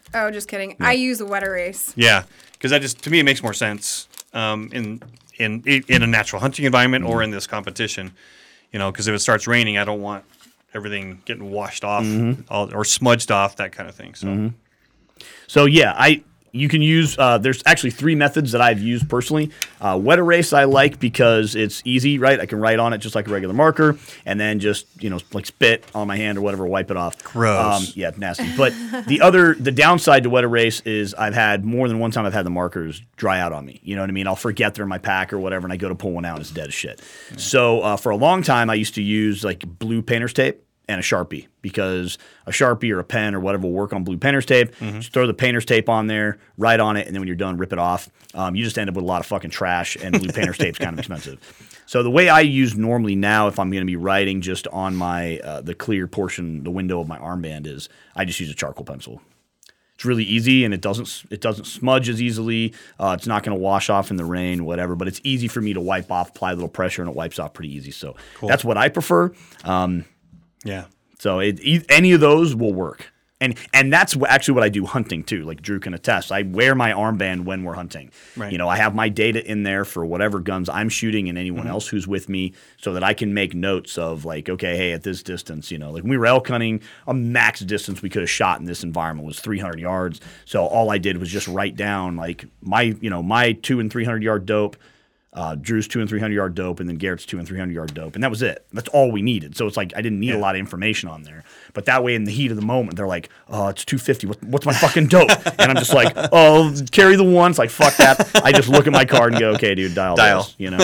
Oh, just kidding. I use a wet erase. Yeah, because that just to me it makes more sense um, in in in a natural hunting environment Mm-hmm. or in this competition. You know, because if it starts raining, I don't want everything getting washed off Mm-hmm. all, or smudged off, that kind of thing. So. So yeah, I you can use. Uh, there's actually three methods that I've used personally. Uh, wet erase I like because it's easy, right? I can write on it just like a regular marker, and then just you know like spit on my hand or whatever, wipe it off. Gross. Um, yeah, nasty. But the other, the downside to wet erase is I've had more than one time I've had the markers dry out on me. You know what I mean? I'll forget they're in my pack or whatever, and I go to pull one out and it's dead as shit. Yeah. So uh, for a long time, I used to use like blue painter's tape and a Sharpie, because a Sharpie or a pen or whatever will work on blue painter's tape. Mm-hmm. Just throw the painter's tape on there, write on it, and then when you're done, rip it off. Um, you just end up with a lot of fucking trash, and blue painter's tape's kind of expensive. So the way I use normally now, if I'm going to be writing just on my uh, the clear portion, the window of my armband, is I just use a charcoal pencil. It's really easy, and it doesn't it doesn't smudge as easily. Uh, it's not going to wash off in the rain, whatever. But it's easy for me to wipe off, apply a little pressure, and it wipes off pretty easy. So cool. That's what I prefer. Um, Yeah. So it, e- any of those will work. And and that's wh- actually what I do hunting too, like Drew can attest. I wear my armband when we're hunting. Right. You know, I have my data in there for whatever guns I'm shooting and anyone mm-hmm. else who's with me, so that I can make notes of like, okay, hey, at this distance, you know, like when we were elk hunting, a max distance we could have shot in this environment was three hundred yards. So all I did was just write down like my, you know, my two and three hundred yard dope, Uh, Drew's two and three hundred yard dope, and then Garrett's two and three hundred yard dope, and that was it. That's all we needed. So it's like I didn't need yeah. a lot of information on there. But that way, in the heat of the moment, they're like, "Oh, it's two fifty. What, what's my fucking dope?" And I'm just like, "Oh, carry the one." It's like fuck that. I just look at my card and go, "Okay, dude, dial, dial." This, you know.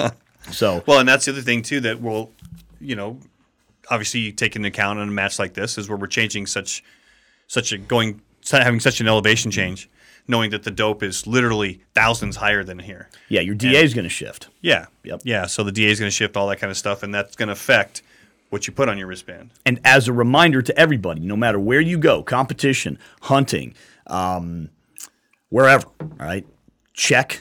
So well, and that's the other thing too that will, you know, obviously take into account in a match like this is where we're changing such, such a going having such an elevation change. Knowing that the dope is literally thousands higher than here. Yeah, your D A is going to shift. Yeah. Yep. Yeah, so the D A is going to shift, all that kind of stuff, and that's going to affect what you put on your wristband. And as a reminder to everybody, no matter where you go, competition, hunting, um, wherever, all right, check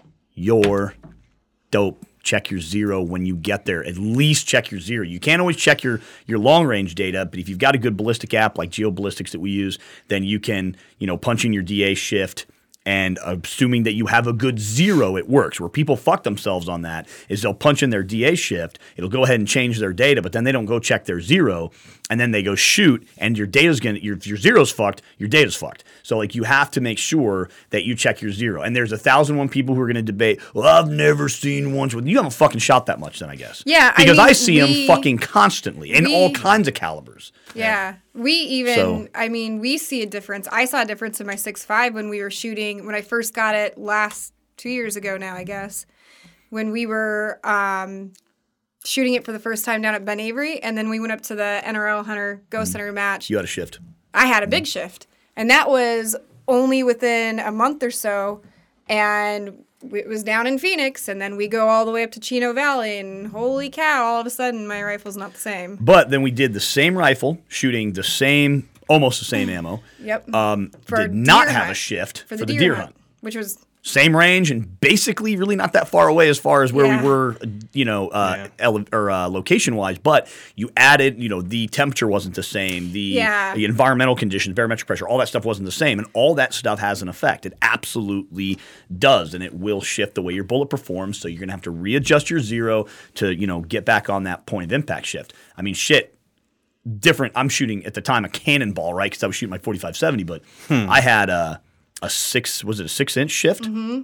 your dope. Check your zero when you get there. At least check your zero. You can't always check your, your long range data, but if you've got a good ballistic app like GeoBallistics that we use, then you can, you know, punch in your D A shift, and assuming that you have a good zero, it works. Where people fuck themselves on that is they'll punch in their D A shift, it'll go ahead and change their data, but then they don't go check their zero, and then they go shoot, and your data's gonna your your zero's fucked, your data's fucked. So like you have to make sure that you check your zero. And there's a thousand one people who are gonna debate, well, I've never seen one. You haven't fucking shot that much then, I guess. Yeah, because I, mean, I see we, them fucking constantly in we, all kinds of calibers. Yeah. We even, so, I mean, we see a difference. I saw a difference in my six five when we were shooting, when I first got it last two years ago now, I guess, when we were um, shooting it for the first time down at Ben Avery, and then we went up to the N R L Hunter Ghost Hunter match. You had a shift. I had a big shift, and that was only within a month or so, and it was down in Phoenix, and then we go all the way up to Chino Valley, and holy cow, all of a sudden my rifle's not the same. But then we did the same rifle, shooting the same, almost the same ammo. Yep. Um, For did not deer have hunt. a shift for the, for the deer, deer hunt, hunt. which was Same range and basically really not that far away as far as where Yeah. we were, you know, uh, Yeah. ele- or uh, location-wise. But you added, you know, the temperature wasn't the same, the, Yeah. the environmental conditions, barometric pressure, all that stuff wasn't the same, and all that stuff has an effect. It absolutely does, and it will shift the way your bullet performs. So you're gonna have to readjust your zero to, you know, get back on that point of impact shift. I mean, shit. Different. I'm shooting at the time a cannonball, right? Because I was shooting my forty-five seventy, but Hmm. I had a. A six was it a six inch shift? Mm-hmm.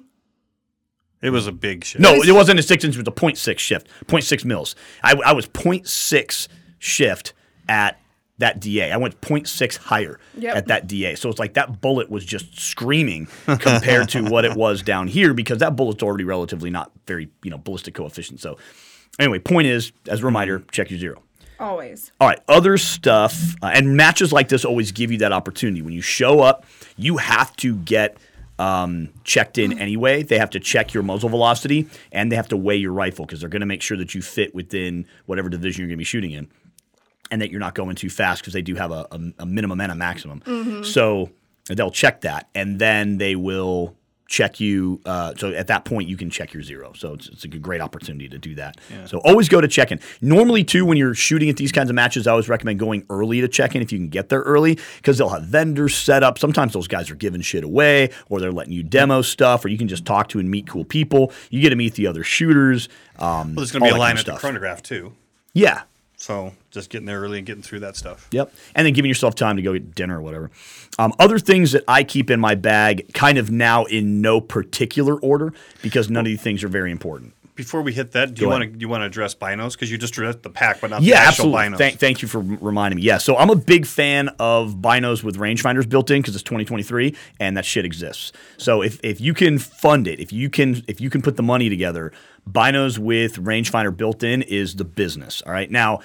It was a big shift. No, it wasn't a six inch. It was a point six shift, point six mils. I, I was point six shift at that D A. I went point six higher Yep. at that D A. So it's like that bullet was just screaming compared to what it was down here, because that bullet's already relatively not very, you know, ballistic coefficient. So anyway, point is, as a reminder, check your zero. always. All right, other stuff, uh, and matches like this always give you that opportunity. When you show up, you have to get um, checked in anyway. They have to check your muzzle velocity, and they have to weigh your rifle, because they're going to make sure that you fit within whatever division you're going to be shooting in, and that you're not going too fast, because they do have a, a, a minimum and a maximum. Mm-hmm. So they'll check that, and then they will check you. Uh, so at that point, you can check your zero. So it's, it's a good, great opportunity to do that. Yeah. So always go to check-in. Normally, too, when you're shooting at these kinds of matches, I always recommend going early to check-in if you can get there early because they'll have vendors set up. Sometimes those guys are giving shit away or they're letting you demo stuff or you can just talk to and meet cool people. You get to meet the other shooters. Um, Well, there's going to be a all that line kind at of the stuff. chronograph, too. Yeah. So just getting there early and getting through that stuff. Yep. And then giving yourself time to go get dinner or whatever. Um, other things that I keep in my bag, kind of now in no particular order, because none of these things are very important. Before we hit that, do Go you ahead. want to you want to address binos? Because you just addressed the pack, but not Yeah, the actual absolutely. binos. Thank, thank you for r- reminding me. Yeah, so I'm a big fan of binos with rangefinders built in because it's twenty twenty-three and that shit exists. So if, if you can fund it, if you can if you can put the money together, binos with rangefinder built in is the business. All right, now.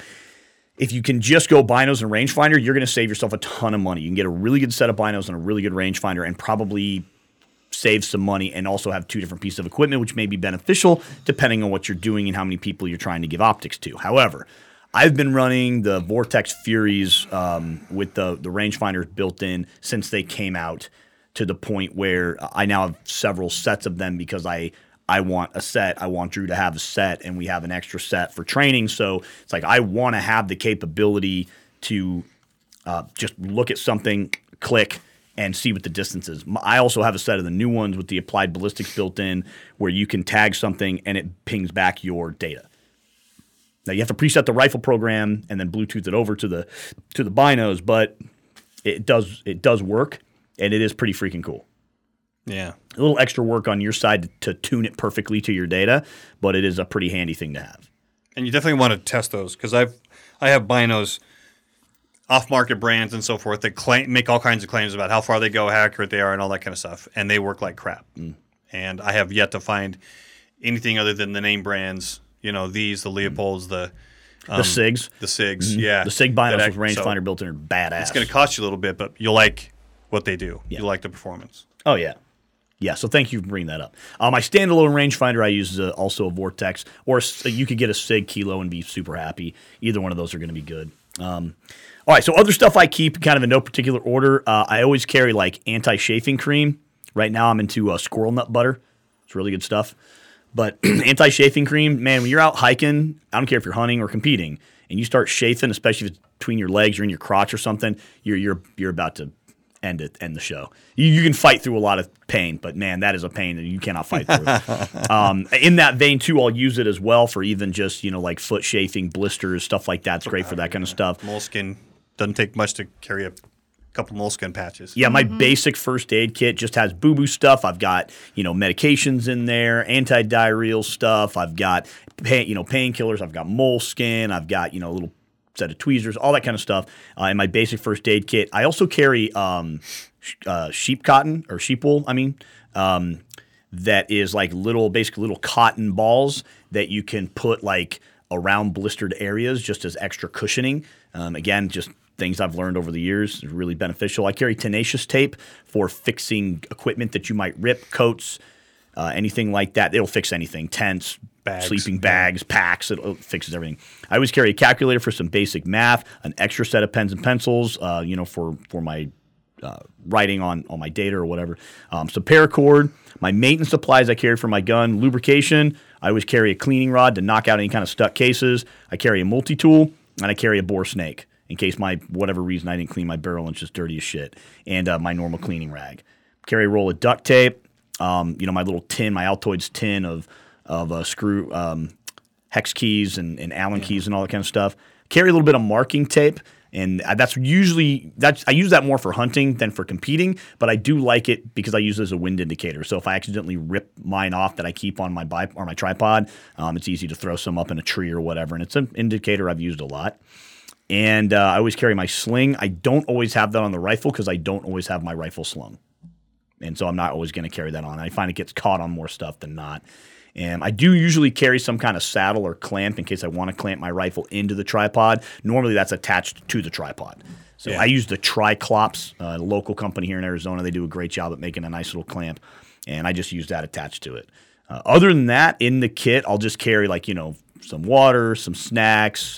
If you can just go binos and rangefinder, you're going to save yourself a ton of money. You can get a really good set of binos and a really good rangefinder and probably save some money and also have two different pieces of equipment, which may be beneficial depending on what you're doing and how many people you're trying to give optics to. However, I've been running the Vortex Furies um, with the, the rangefinders built in since they came out to the point where I now have several sets of them because I – I want a set. I want Drew to have a set, and we have an extra set for training. So it's like I want to have the capability to uh, just look at something, click, and see what the distance is. M- I also have a set of the new ones with the applied ballistics built in where you can tag something and it pings back your data. Now you have to preset the rifle program and then Bluetooth it over to the to the binos, but it does it does work, and it is pretty freaking cool. Yeah. A little extra work on your side to, to tune it perfectly to your data, but it is a pretty handy thing to have. And you definitely want to test those because I've I have binos, off-market brands and so forth that claim, make all kinds of claims about how far they go, how accurate they are, and all that kind of stuff, and they work like crap. Mm. And I have yet to find anything other than the name brands. You know, these, the Leopolds, the um, The SIGs. the SIGs, yeah, The SIG binos That with act- rangefinder so built in are badass. It's going to cost you a little bit, but you'll like what they do. Yeah. You like the performance. Oh, yeah. Yeah, so thank you for bringing that up. Uh, my standalone rangefinder I use is a, also a Vortex, or a, you could get a SIG Kilo and be super happy. Either one of those are going to be good. Um, all right, so other stuff I keep kind of in no particular order. Uh, I always carry like anti-chafing cream. Right now I'm into uh, squirrel nut butter. It's really good stuff. But anti-chafing cream, man, when you're out hiking, I don't care if you're hunting or competing, and you start chafing, especially if it's between your legs or in your crotch or something, you're you're you're about to end it, end the show. You, you can fight through a lot of pain, but man, that is a pain that you cannot fight through. um, in that vein, too, I'll use it as well for even just, you know, like foot chafing, blisters, stuff like that. It's great for that kind of stuff. Moleskin doesn't take much to carry a couple moleskin patches. Yeah, my basic first aid kit just has boo-boo stuff. I've got, you know, medications in there, anti-diarrheal stuff. I've got, pain, you know, painkillers. I've got moleskin. I've got, you know, a little set of tweezers, all that kind of stuff uh, in my basic first aid kit. I also carry um, sh- uh, sheep cotton or sheep wool, I mean, um, that is like little, basically little cotton balls that you can put like around blistered areas just as extra cushioning. Um, again, just things I've learned over the years is really beneficial. I carry tenacious tape for fixing equipment that you might rip, coats, uh, anything like that. It'll fix anything, tents, Bags. sleeping bags, packs. It, it fixes everything. I always carry a calculator for some basic math, an extra set of pens and pencils, uh, you know, for for my uh, writing on on my data or whatever. Um, some paracord, my maintenance supplies I carry for my gun, lubrication. I always carry a cleaning rod to knock out any kind of stuck cases. I carry a multi-tool, and I carry a bore snake in case my whatever reason I didn't clean my barrel and it's just dirty as shit, and uh, my normal cleaning rag. Carry a roll of duct tape. Um, you know, my little tin, my Altoids tin of of uh, screw um, hex keys and, and Allen yeah. keys and all that kind of stuff. Carry a little bit of marking tape, and that's usually that's I use that more for hunting than for competing, but I do like it because I use it as a wind indicator. So if I accidentally rip mine off that I keep on my bi- or my tripod, um, it's easy to throw some up in a tree or whatever, and it's an indicator I've used a lot. And uh, I always carry my sling. I don't always have that on the rifle because I don't always have my rifle slung, and so I'm not always going to carry that on. I find it gets caught on more stuff than not. And I do usually carry some kind of saddle or clamp in case I want to clamp my rifle into the tripod. Normally that's attached to the tripod. So yeah. I use the Triclops, a local company here in Arizona. They do a great job at making a nice little clamp, and I just use that attached to it. Uh, other than that, in the kit, I'll just carry like, you know, some water, some snacks,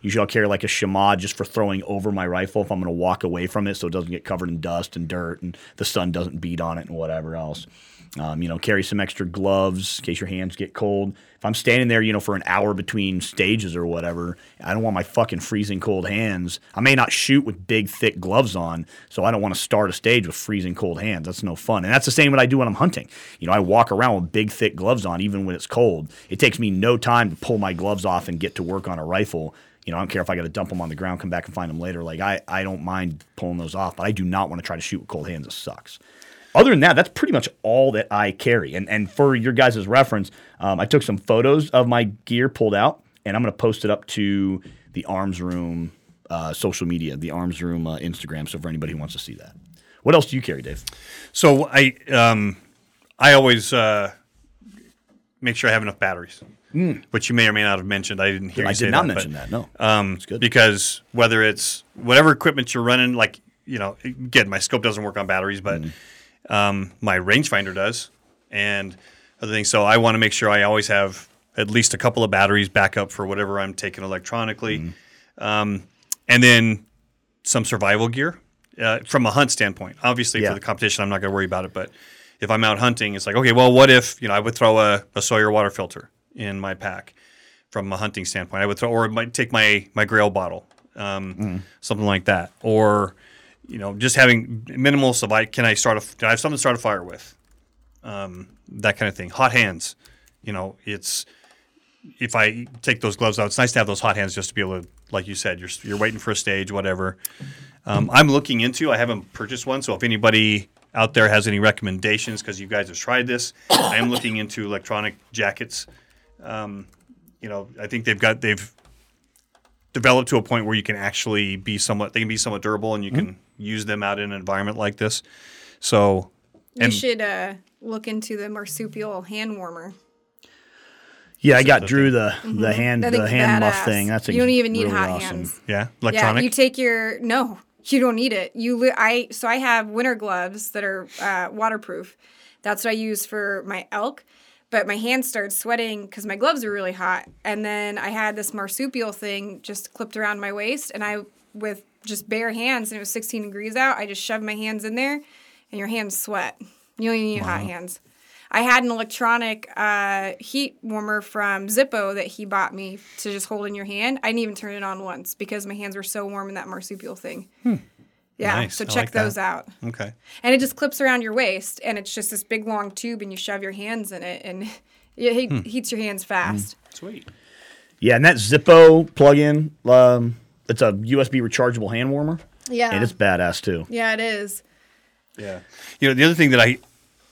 Usually I'll carry like a Shimad just for throwing over my rifle if I'm going to walk away from it so it doesn't get covered in dust and dirt and the sun doesn't beat on it and whatever else. Um, you know, carry some extra gloves in case your hands get cold. If I'm standing there, you know, for an hour between stages or whatever, I don't want my fucking freezing cold hands. I may not shoot with big, thick gloves on, so I don't want to start a stage with freezing cold hands. That's no fun. And that's the same what I do when I'm hunting. You know, I walk around with big, thick gloves on even when it's cold. It takes me no time to pull my gloves off and get to work on a rifle. You know, I don't care if I got to dump them on the ground, come back and find them later. Like, I, I don't mind pulling those off, but I do not want to try to shoot with cold hands. It sucks. Other than that, that's pretty much all that I carry. And and for your guys' reference, um, I took some photos of my gear pulled out, and I'm going to post it up to the Arms Room uh, social media, the Arms Room uh, Instagram, so for anybody who wants to see that. What else do you carry, Dave? So I um, I always uh, make sure I have enough batteries, mm. which you may or may not have mentioned. I didn't hear you I say did not that, mention but, that, no. Um, That's good. Because whether it's whatever equipment you're running, like, you know, again, my scope doesn't work on batteries, but mm. um, my rangefinder does and other things. So I want to make sure I always have at least a couple of batteries backup for whatever I'm taking electronically. Mm. Um, and then some survival gear uh, from a hunt standpoint. Obviously, yeah. for the competition, I'm not going to worry about it. But if I'm out hunting, it's like, okay, well, what if, you know, I would throw a, a Sawyer water filter in my pack from a hunting standpoint. I would throw, or I might take my, my Grail bottle, um, mm. something like that. Or, you know, just having minimal survival. Can I start a, can I have something to start a fire with? Um, that kind of thing. Hot hands. You know, it's, if I take those gloves out, it's nice to have those hot hands just to be able to, like you said, you're you're waiting for a stage, whatever. Um, I'm looking into, I haven't purchased one, so if anybody out there has any recommendations, because you guys have tried this, I am looking into electronic jackets. Um, you know, I think they've got, they've developed to a point where you can actually be somewhat, they can be somewhat durable and you mm-hmm. can use them out in an environment like this. So, you should uh, look into the marsupial hand warmer. Yeah, I got Drew the mm-hmm. the hand the hand badass. muff thing. That's you don't even need really hot awesome. hands. Yeah, electronic. Yeah, you take your no, you don't need it. You li- I so I have winter gloves that are uh, waterproof. That's what I use for my elk. But my hands started sweating because my gloves are really hot. And then I had this marsupial thing just clipped around my waist, and I with just bare hands, and it was sixteen degrees out. I just shoved my hands in there, and your hands sweat. You don't even need wow. hot hands. I had an electronic uh, heat warmer from Zippo that he bought me to just hold in your hand. I didn't even turn it on once because my hands were so warm in that marsupial thing. Hmm. Yeah, nice. so I check like those that. out. Okay. And it just clips around your waist, and it's just this big long tube, and you shove your hands in it, and it he- hmm. heats your hands fast. Hmm. Sweet. Yeah, and that Zippo plug-in, um, it's a U S B rechargeable hand warmer. Yeah. And it's badass, too. Yeah, it is. Yeah. You know, the other thing that I...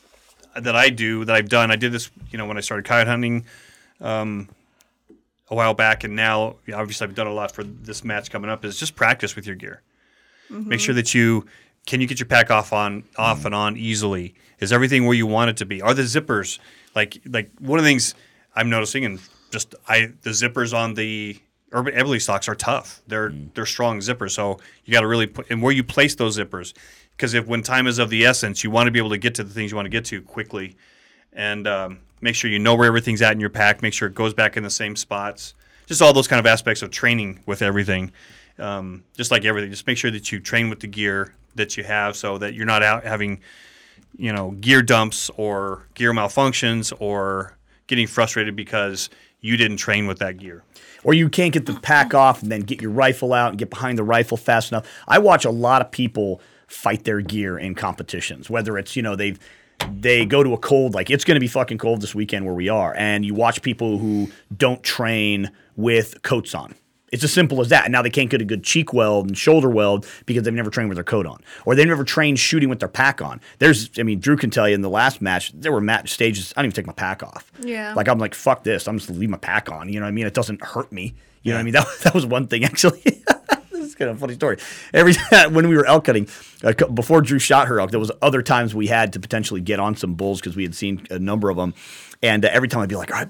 that I do, that I've done, I did this, you know, when I started coyote hunting um, a while back, and now, obviously, I've done a lot for this match coming up, is just practice with your gear. Mm-hmm. Make sure that you, can you get your pack off on, off mm-hmm. and on easily? Is everything where you want it to be? Are the zippers, like, like one of the things I'm noticing, and just, I, the zippers on the Urban Everly stocks are tough. They're, mm-hmm. they're strong zippers, so you got to really put, and where you place those zippers, because if when time is of the essence, you want to be able to get to the things you want to get to quickly, and um, make sure you know where everything's at in your pack. Make sure it goes back in the same spots. Just all those kind of aspects of training with everything. Um, just like everything, just make sure that you train with the gear that you have, so that you're not out having, you know, gear dumps or gear malfunctions or getting frustrated because you didn't train with that gear. Or you can't get the pack off and then get your rifle out and get behind the rifle fast enough. I watch a lot of people fight their gear in competitions, whether it's, you know, they've they go to a cold, like it's going to be fucking cold this weekend where we are, and you watch people who don't train with coats on. It's as simple as that. And now they can't get a good cheek weld and shoulder weld because they've never trained with their coat on, or they've never trained shooting with their pack on. There's, I mean, Drew can tell you in the last match, there were match stages, I didn't even take my pack off. Yeah. Like, I'm like, fuck this. I'm just going to leave my pack on. You know what I mean? It doesn't hurt me. You know what I mean? That, that was one thing, actually. This is kind of a funny story. Every time when we were elk hunting, uh, before Drew shot her elk, there was other times we had to potentially get on some bulls because we had seen a number of them. And uh, every time I'd be like, all right,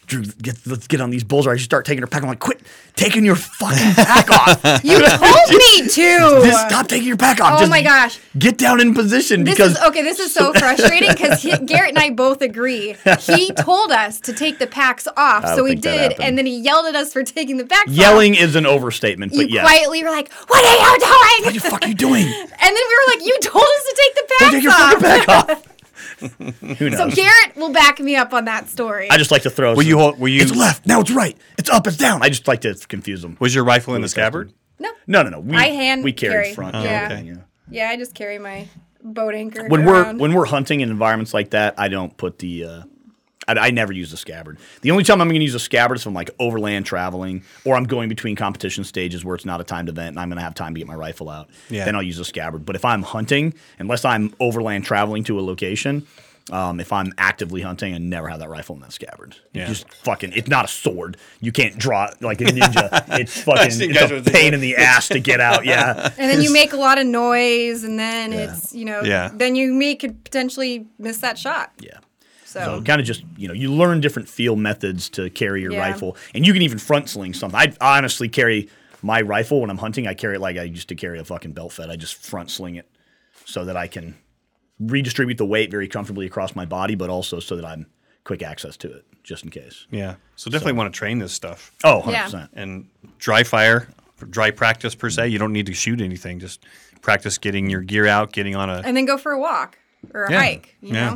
Drew, get, let's get on these bulls. Or I should start taking her pack. I'm like, quit taking your fucking pack off. You told me to. Just stop taking your pack off. Oh Just my gosh. Get down in position This because is okay. This is so frustrating because Garrett and I both agree. He told us to take the packs off, I so don't we think that did, happened. and then he yelled at us for taking the packs off. yelling is an overstatement. But You yes. quietly were like, "What are you doing?" What the fuck are you doing? And then we were like, "You told us to take the Don't packs take your off." fucking pack off. Who knows? So Garrett will back me up on that story. I just like to throw. Were some- you hol- were you- It's left. Now it's right. It's up. It's down. I just like to confuse them. Was your rifle in the scabbard? no, No, no, no. We, I hand we carried carry. front. Oh, yeah. okay. yeah. yeah, I just carry my boat anchor When around. we're when we're hunting in environments like that, I don't put the. Uh, I, I never use a scabbard. The only time I'm going to use a scabbard is if I'm like overland traveling, or I'm going between competition stages where it's not a timed event and I'm going to have time to get my rifle out. Yeah. Then I'll use a scabbard. But if I'm hunting, unless I'm overland traveling to a location. Um, if I'm actively hunting, I never have that rifle in that scabbard. You Yeah. just fucking, it's not a sword. You can't draw it like a ninja. It's fucking, see it's guys a with the- pain in the ass to get out. Yeah. and then you make a lot of noise, and then it's you know, Yeah. then you may could potentially miss that shot. Yeah. So, So kind of just, you know, you learn different field methods to carry your Yeah. rifle. And you can even front sling something. I honestly carry my rifle when I'm hunting. I carry it like I used to carry a fucking belt fed. I just front sling it so that I can redistribute the weight very comfortably across my body, but also so that I'm quick access to it, just in case. Yeah. So definitely want to train this stuff. Oh, one hundred percent. And dry fire, dry practice per se. You don't need to shoot anything. Just practice getting your gear out, getting on a and then go for a walk or a Yeah. hike. You Yeah. know,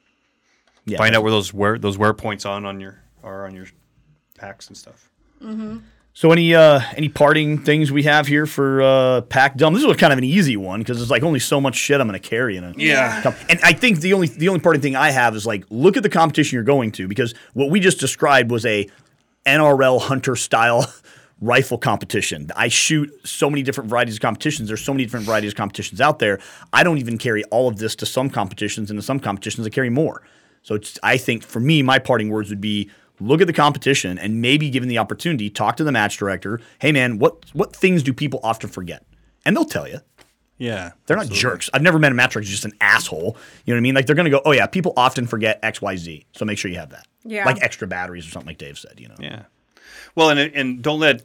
Yeah. find out where those wear those wear points on on your are on your packs and stuff. So any uh, any parting things we have here for uh, Pack Dumb? This was kind of an easy one because it's like only so much shit I'm going to carry in it. Yeah. And I think the only the only parting thing I have is like look at the competition you're going to because what we just described was a N R L hunter style rifle competition. I shoot so many different varieties of competitions. There's so many different varieties of competitions out there. I don't even carry all of this to some competitions, and to some competitions I carry more. So it's, I think for me, my parting words would be look at the competition and maybe given the opportunity, talk to the match director. Hey man, what what things do people often forget? And they'll tell you. Yeah. They're not jerks. I've never met a match director who's just an asshole. You know what I mean? Like they're going to go, oh yeah, people often forget X, Y, Z. So make sure you have that. Yeah. Like extra batteries or something like Dave said, you know? Yeah. Well, and and don't let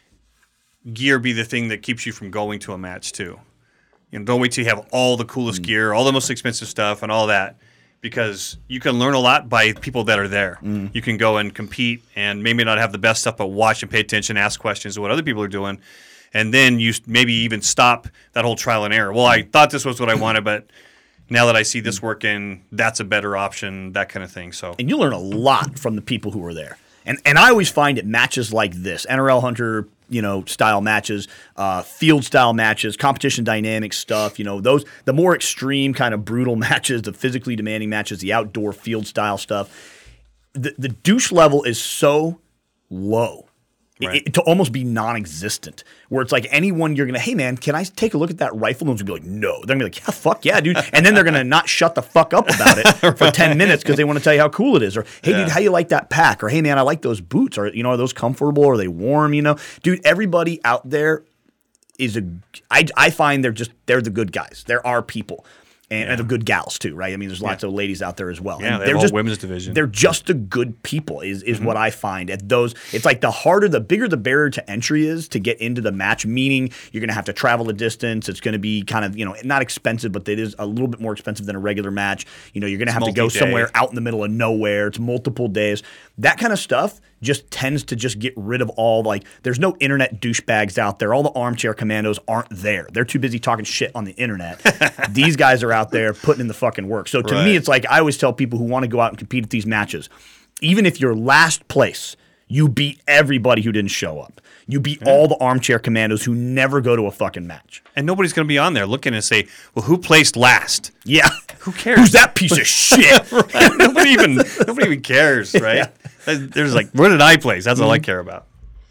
gear be the thing that keeps you from going to a match too. You know, don't wait till you have all the coolest gear, all the most expensive stuff, and all that, because you can learn a lot by people that are there. You can go and compete, and maybe not have the best stuff, but watch and pay attention, ask questions of what other people are doing, and then you s- maybe even stop that whole trial and error. Well, I thought this was what I wanted, but now that I see this working, that's a better option. That kind of thing. So And you learn a lot from the people who are there. And and I always find it matches like this, N R L Hunter, you know, style matches, uh, field style matches, competition dynamic stuff, you know, those the more extreme kind of brutal matches, the physically demanding matches, the outdoor field style stuff. The the douche level is so low. it- Right. it- to almost be non-existent, where it's like anyone you're gonna, hey man, can I take a look at that rifle? And they'll be like, no. They're gonna be like, yeah, fuck yeah, dude. And then they're gonna not shut the fuck up about it for ten minutes because they want to tell you how cool it is. Or hey, Yeah. dude, how you like that pack? Or hey man, I like those boots. Or you know, are those comfortable? Are they warm? You know, dude, everybody out there is a. I I find they're just they're the good guys. There are people. And, and the good gals too, right? I mean, there's lots of ladies out there as well. Yeah, And they they're have a just whole women's division. They're just the good people is is what I find at those. It's like the harder, the bigger the barrier to entry is to get into the match. Meaning you're going to have to travel a distance. It's going to be kind of you know not expensive, but it is a little bit more expensive than a regular match. You know, you're going to have to go multi-day. somewhere out in the middle of nowhere. It's multiple days. That kind of stuff just tends to just get rid of all like. There's no internet douchebags out there. All the armchair commandos aren't there. They're too busy talking shit on the internet. These guys are out there putting in the fucking work. So to Right. me, it's like I always tell people who want to go out and compete at these matches, even if you're last place, you beat everybody who didn't show up. You beat all the armchair commandos who never go to a fucking match. And nobody's going to be on there looking and say, well, who placed last? Yeah. Who cares? Who's that piece of shit? nobody even nobody even cares, right? There's like, where did I place? That's all I care about.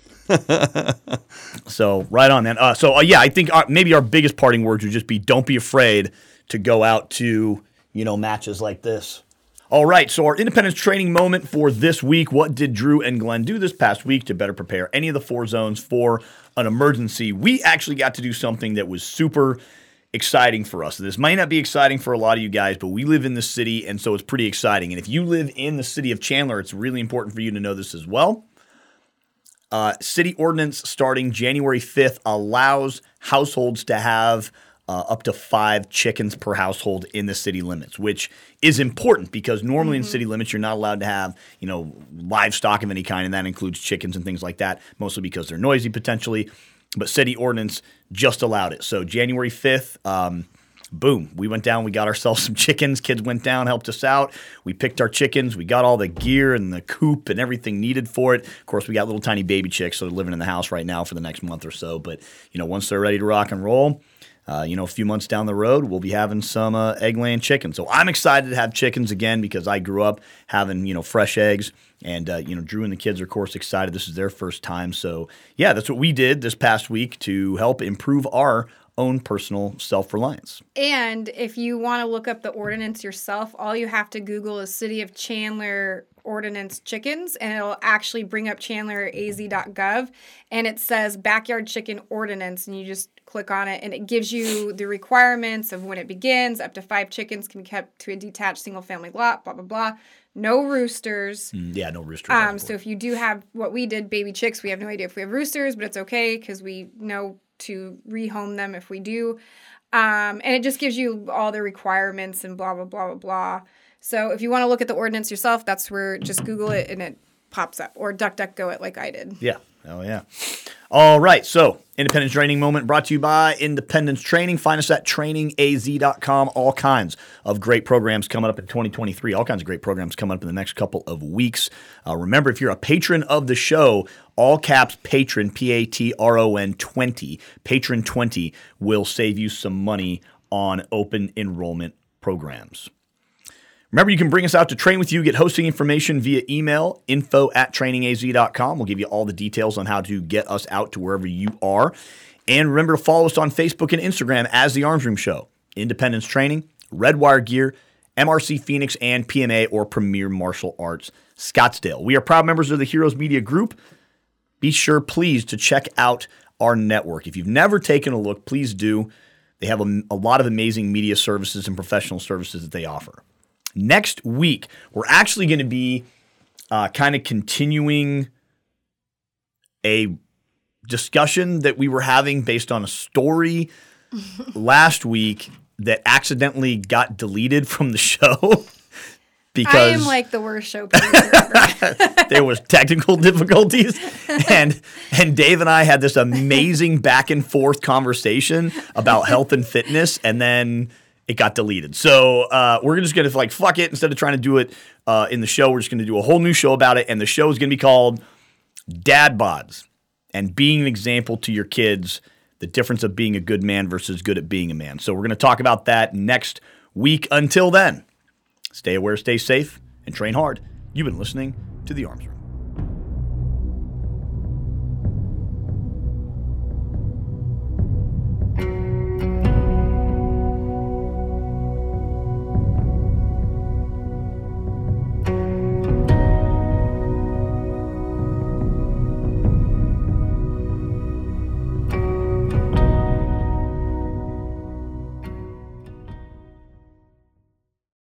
So right on, man. Uh, so uh, yeah, I think uh, maybe our biggest parting words would just be: don't be afraid to go out to you know matches like this. All right, so our independence training moment for this week. What did Drew and Glenn do this past week to better prepare any of the four zones for an emergency? We actually got to do something that was super exciting for us. This might not be exciting for a lot of you guys, but we live in the city, and so it's pretty exciting. And if you live in the city of Chandler, it's really important for you to know this as well. Uh, city ordinance starting January fifth allows households to have uh, up to five chickens per household in the city limits, which is important because normally mm-hmm. in city limits you're not allowed to have, you know, livestock of any kind, and that includes chickens and things like that, mostly because they're noisy potentially. But city ordinance just allowed it. So January fifth, um, boom, we went down, we got ourselves some chickens. Kids went down, helped us out. We picked our chickens. We got all the gear and the coop and everything needed for it. Of course, we got little tiny baby chicks, so they're living in the house right now for the next month or so. But, you know, once they're ready to rock and roll, uh, you know, a few months down the road, we'll be having some uh, egg-laying chickens. So I'm excited to have chickens again because I grew up having, you know, fresh eggs. And, uh, you know, Drew and the kids are, of course, excited. This is their first time. So, yeah, that's what we did this past week to help improve our own personal self-reliance. And if you want to look up the ordinance yourself, all you have to Google is City of Chandler Ordinance Chickens, and it'll actually bring up chandler a z dot gov, and it says Backyard Chicken Ordinance, and you just click on it, and it gives you the requirements of when it begins. Up to five chickens can be kept to a detached single-family lot, blah, blah, blah. No roosters. Mm, yeah, no roosters. Um, so if you do have what we did, baby chicks, we have no idea if we have roosters, but it's okay because we know to rehome them if we do. Um, and it just gives you all the requirements and blah, blah, blah, blah, blah. So if you want to look at the ordinance yourself, that's where just Google it and it pops up. Or DuckDuckGo it like I did. Yeah. Oh, yeah. All right. So Independence Training Moment brought to you by Independence Training. Find us at training a z dot com. All kinds of great programs coming up in twenty twenty-three. All kinds of great programs coming up in the next couple of weeks. Uh, remember, if you're a patron of the show, all caps patron, P A T R O N twenty, patron twenty will save you some money on open enrollment programs. Remember, you can bring us out to train with you, get hosting information via email, info at training a z dot com. We'll give you all the details on how to get us out to wherever you are. And remember to follow us on Facebook and Instagram as The Arms Room Show, Independence Training, Redwire Gear, M R C Phoenix, and P M A or Premier Martial Arts Scottsdale. We are proud members of the Heroes Media Group. Be sure, please, to check out our network. If you've never taken a look, please do. They have a, a lot of amazing media services and professional services that they offer. Next week, we're actually going to be uh, kind of continuing a discussion that we were having based on a story last week that accidentally got deleted from the show. Because I am like the worst show producer ever. There was technical difficulties, and and Dave and I had this amazing back and forth conversation about health and fitness, and then it got deleted. So uh, we're just going to like fuck it. Instead of trying to do it uh, in the show, we're just going to do a whole new show about it, and the show is going to be called Dad Bods and being an example to your kids, the difference of being a good man versus good at being a man. So we're going to talk about that next week. Until then, stay aware, stay safe, and train hard. You've been listening to The Arms Room.